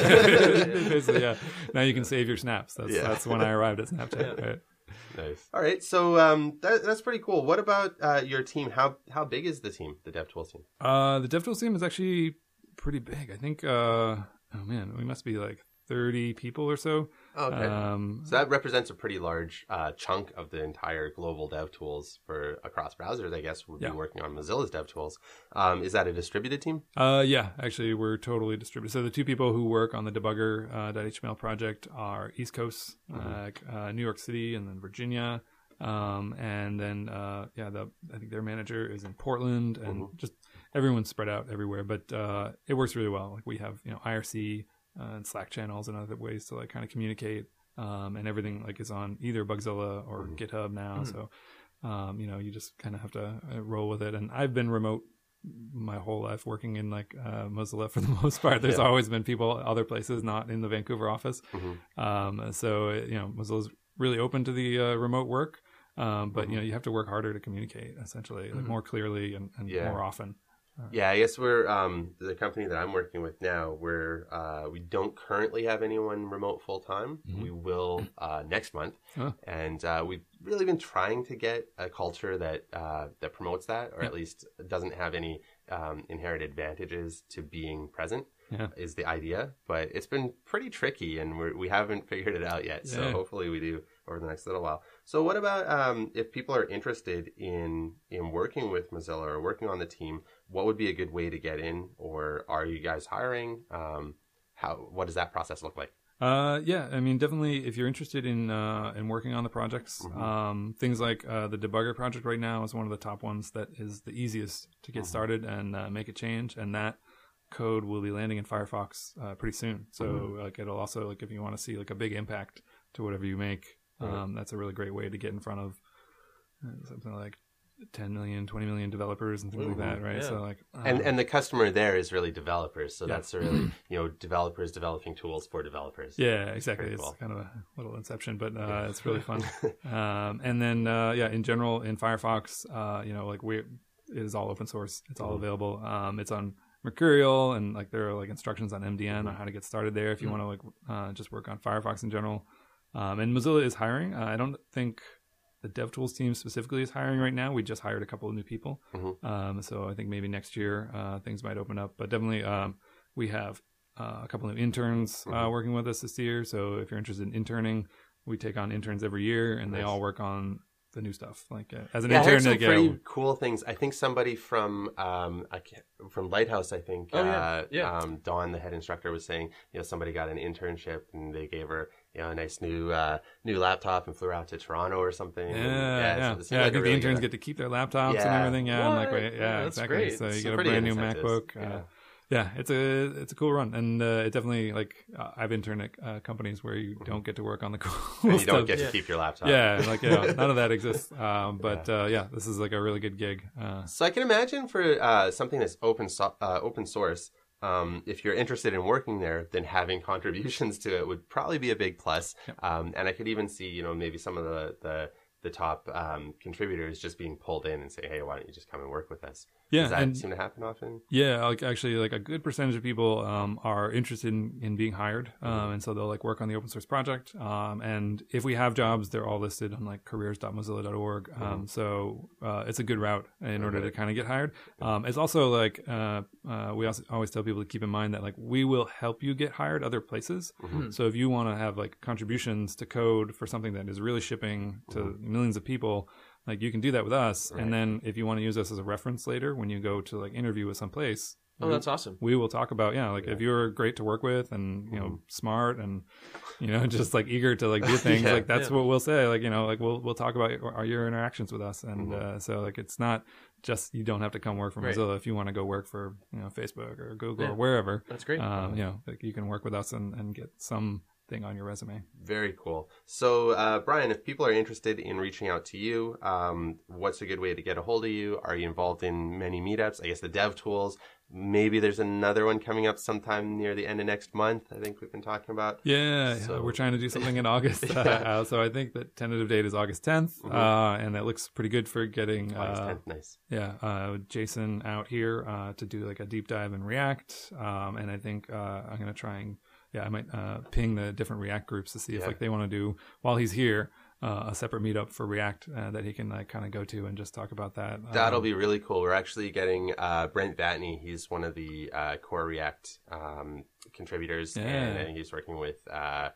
Basically, yeah. Now you can save your snaps. That's yeah. that's when I arrived at Snapchat. Yeah. Right? Nice. All right, so um, that, that's pretty cool. What about uh, your team? How how big is the team, the DevTools team? Uh, the DevTools team is actually pretty big. I think, uh, oh man, we must be like thirty people or so. Oh, okay. Um, so that represents a pretty large uh, chunk of the entire global DevTools for across browsers, I guess, would yeah. be working on Mozilla's DevTools. Um, is that a distributed team? Uh, yeah, actually, we're totally distributed. So the two people who work on the debugger dot H T M L project are East Coast, mm-hmm. uh, uh, New York City, and then Virginia. Um, and then, uh, yeah, the, I think their manager is in Portland, and mm-hmm. just everyone's spread out everywhere, but, uh, it works really well. Like we have, you know, I R C, uh, and Slack channels and other ways to like kind of communicate, um, and everything like is on either Bugzilla or mm-hmm. GitHub now. Mm-hmm. So, um, you know, you just kind of have to uh, roll with it. And I've been remote my whole life working in like, uh, Mozilla for the most part. There's yeah. always been people other places, not in the Vancouver office. Mm-hmm. Um, so, you know, Mozilla's really open to the, uh, remote work. Um, but, mm-hmm. you know, you have to work harder to communicate, essentially, like mm-hmm. more clearly and, and yeah. more often. Uh, yeah, I guess we're, um, the company that I'm working with now, we're, uh, we don't currently have anyone remote full time. Mm-hmm. We will, uh, next month. Huh. And, uh, we've really been trying to get a culture that, uh, that promotes that, or yeah. at least doesn't have any, um, inherent advantages to being present. Yeah. Is the idea, but it's been pretty tricky and we're, we haven't figured it out yet. So yeah. hopefully we do over the next little while. So what about um, if people are interested in in working with Mozilla or working on the team, what would be a good way to get in, or are you guys hiring? Um, how what does that process look like? Uh, yeah, I mean, definitely if you're interested in uh, in working on the projects, mm-hmm. um, things like uh, the debugger project right now is one of the top ones that is the easiest to get mm-hmm. started and uh, make a change, and that code will be landing in Firefox uh, pretty soon. So mm-hmm. like it'll also, like if you want to see like a big impact to whatever you make, mm-hmm. um, that's a really great way to get in front of uh, something like ten million, twenty million developers and things mm-hmm. like that, right? Yeah. So like, um, and and the customer there is really developers, so yeah. that's really you know developers developing tools for developers. Yeah, exactly. It's cool. Kind of a little inception, but uh, yeah. it's really fun. um, and then uh, yeah, in general in Firefox, uh, you know, like we it is all open source. It's all mm-hmm. available. Um, it's on Mercurial, and like there are like instructions on M D N mm-hmm. on how to get started there if you mm-hmm. want to like uh, just work on Firefox in general. Um, and Mozilla is hiring. Uh, I don't think the DevTools team specifically is hiring right now. We just hired a couple of new people. Mm-hmm. Um, so I think maybe next year uh, things might open up. But definitely um, we have uh, a couple of interns uh, mm-hmm. working with us this year. So if you're interested in interning, we take on interns every year, and nice. They all work on the new stuff. Like uh, as an yeah, intern, I heard some they get pretty a, cool things. I think somebody from um, I can't, from Lighthouse, I think, oh, uh, yeah. Yeah. Um, Dawn, the head instructor, was saying, you know, somebody got an internship and they gave her, you know, a nice new uh, new laptop and flew out to Toronto or something. Yeah, and, yeah, yeah. So yeah like I think really the interns good... get to keep their laptops yeah. and everything. Yeah, and like, yeah, yeah, that's exactly. great. So you It's get a pretty brand new incentives. MacBook. Yeah. Uh, Yeah, it's a it's a cool run, and uh, it definitely like uh, I've interned at uh, companies where you don't get to work on the cool and you stuff. don't get yeah. to keep your laptop. Yeah, like you know, none of that exists. Um, but yeah. Uh, yeah, this is like a really good gig. Uh, so I can imagine for uh, something that's open so- uh, open source, um, if you're interested in working there, then having contributions to it would probably be a big plus. Yeah. Um, and I could even see, you know, maybe some of the the, the top um, contributors just being pulled in and say, hey, why don't you just come and work with us? Yeah, Does that and, seem to happen often? Yeah, like actually, like a good percentage of people um, are interested in, in being hired, um, mm-hmm. and so they'll like work on the open source project. Um, and if we have jobs, they're all listed on like careers dot mozilla dot org. Um, mm-hmm. So uh, it's a good route in mm-hmm. order to kind of get hired. Um, it's also like uh, uh, we also always tell people to keep in mind that like we will help you get hired other places. Mm-hmm. So if you want to have like contributions to code for something that is really shipping to mm-hmm. millions of people, like you can do that with us, right. and then if you want to use us as a reference later when you go to like interview with some place, oh, we, that's awesome. We will talk about yeah, like yeah. if you're great to work with and you know mm-hmm. smart and you know just like eager to like do things, yeah, like that's yeah. what we'll say. Like you know, like we'll we'll talk about your, your interactions with us, and mm-hmm. uh, so like it's not just you don't have to come work for right. Mozilla if you want to go work for you know Facebook or Google yeah. or wherever. That's great. Um, you know, like you can work with us and, and get some thing on your resume. Very cool. So, uh, Brian, if people are interested in reaching out to you, um, what's a good way to get a hold of you? Are you involved in many meetups? I guess the DevTools. Maybe there's another one coming up sometime near the end of next month. I think we've been talking about. Yeah, so... yeah we're trying to do something in August. yeah. uh, so I think the tentative date is August tenth, mm-hmm. uh, and that looks pretty good for getting August uh, tenth, nice. Yeah, uh, Jason out here uh, to do like a deep dive in React, um, and I think uh, I'm gonna try and yeah, I might uh, ping the different React groups to see if yeah. like they want to do while he's here. Uh, a separate meetup for React uh, that he can like kind of go to and just talk about that. That'll um, be really cool. We're actually getting uh, Brent Vatney. He's one of the uh, core React um, contributors, yeah. and, and he's working with uh,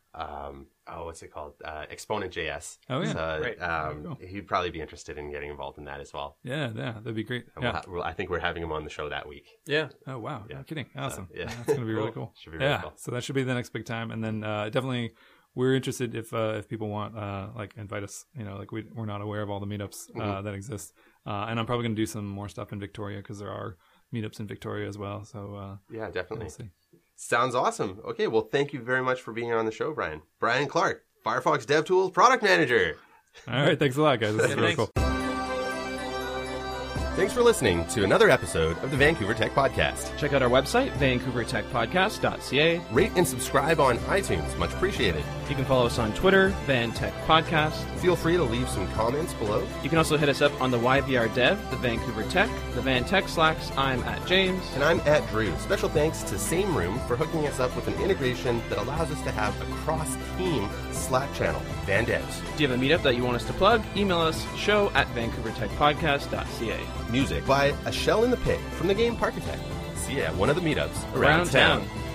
um, oh, what's it called? Uh, Exponent J S. Oh yeah, so, right. um, cool. He'd probably be interested in getting involved in that as well. Yeah, yeah, that'd be great. And yeah. we'll ha- we'll, I think we're having him on the show that week. Yeah. Oh wow, yeah. no kidding. Awesome. So, yeah, that's gonna be really cool. Should be really yeah, cool. so that should be the next big time, and then uh, definitely. We're interested if uh, if people want uh, like invite us, you know, like we we're not aware of all the meetups uh, mm-hmm. that exist, uh, and I'm probably going to do some more stuff in Victoria because there are meetups in Victoria as well. So uh, yeah, definitely. We'll see. Sounds awesome. Okay, well, thank you very much for being on the show, Brian. Brian Clark, Firefox DevTools Product Manager. All right, thanks a lot, guys. This is yeah, really thanks. cool. Thanks for listening to another episode of the Vancouver Tech Podcast. Check out our website, vancouver tech podcast dot c a. Rate and subscribe on iTunes. Much appreciated. You can follow us on Twitter, VanTech Podcast. Feel free to leave some comments below. You can also hit us up on the Y V R Dev, the Vancouver Tech, the Van Tech Slacks. I'm at James. And I'm at Drew. Special thanks to Same Room for hooking us up with an integration that allows us to have a cross-team Slack channel, Van Devs. Do you have a meetup that you want us to plug? Email us, show at vancouver tech podcast dot c a. Music by A Shell in the Pit from the game Parkitect. See you at one of the meetups around, Around town. town.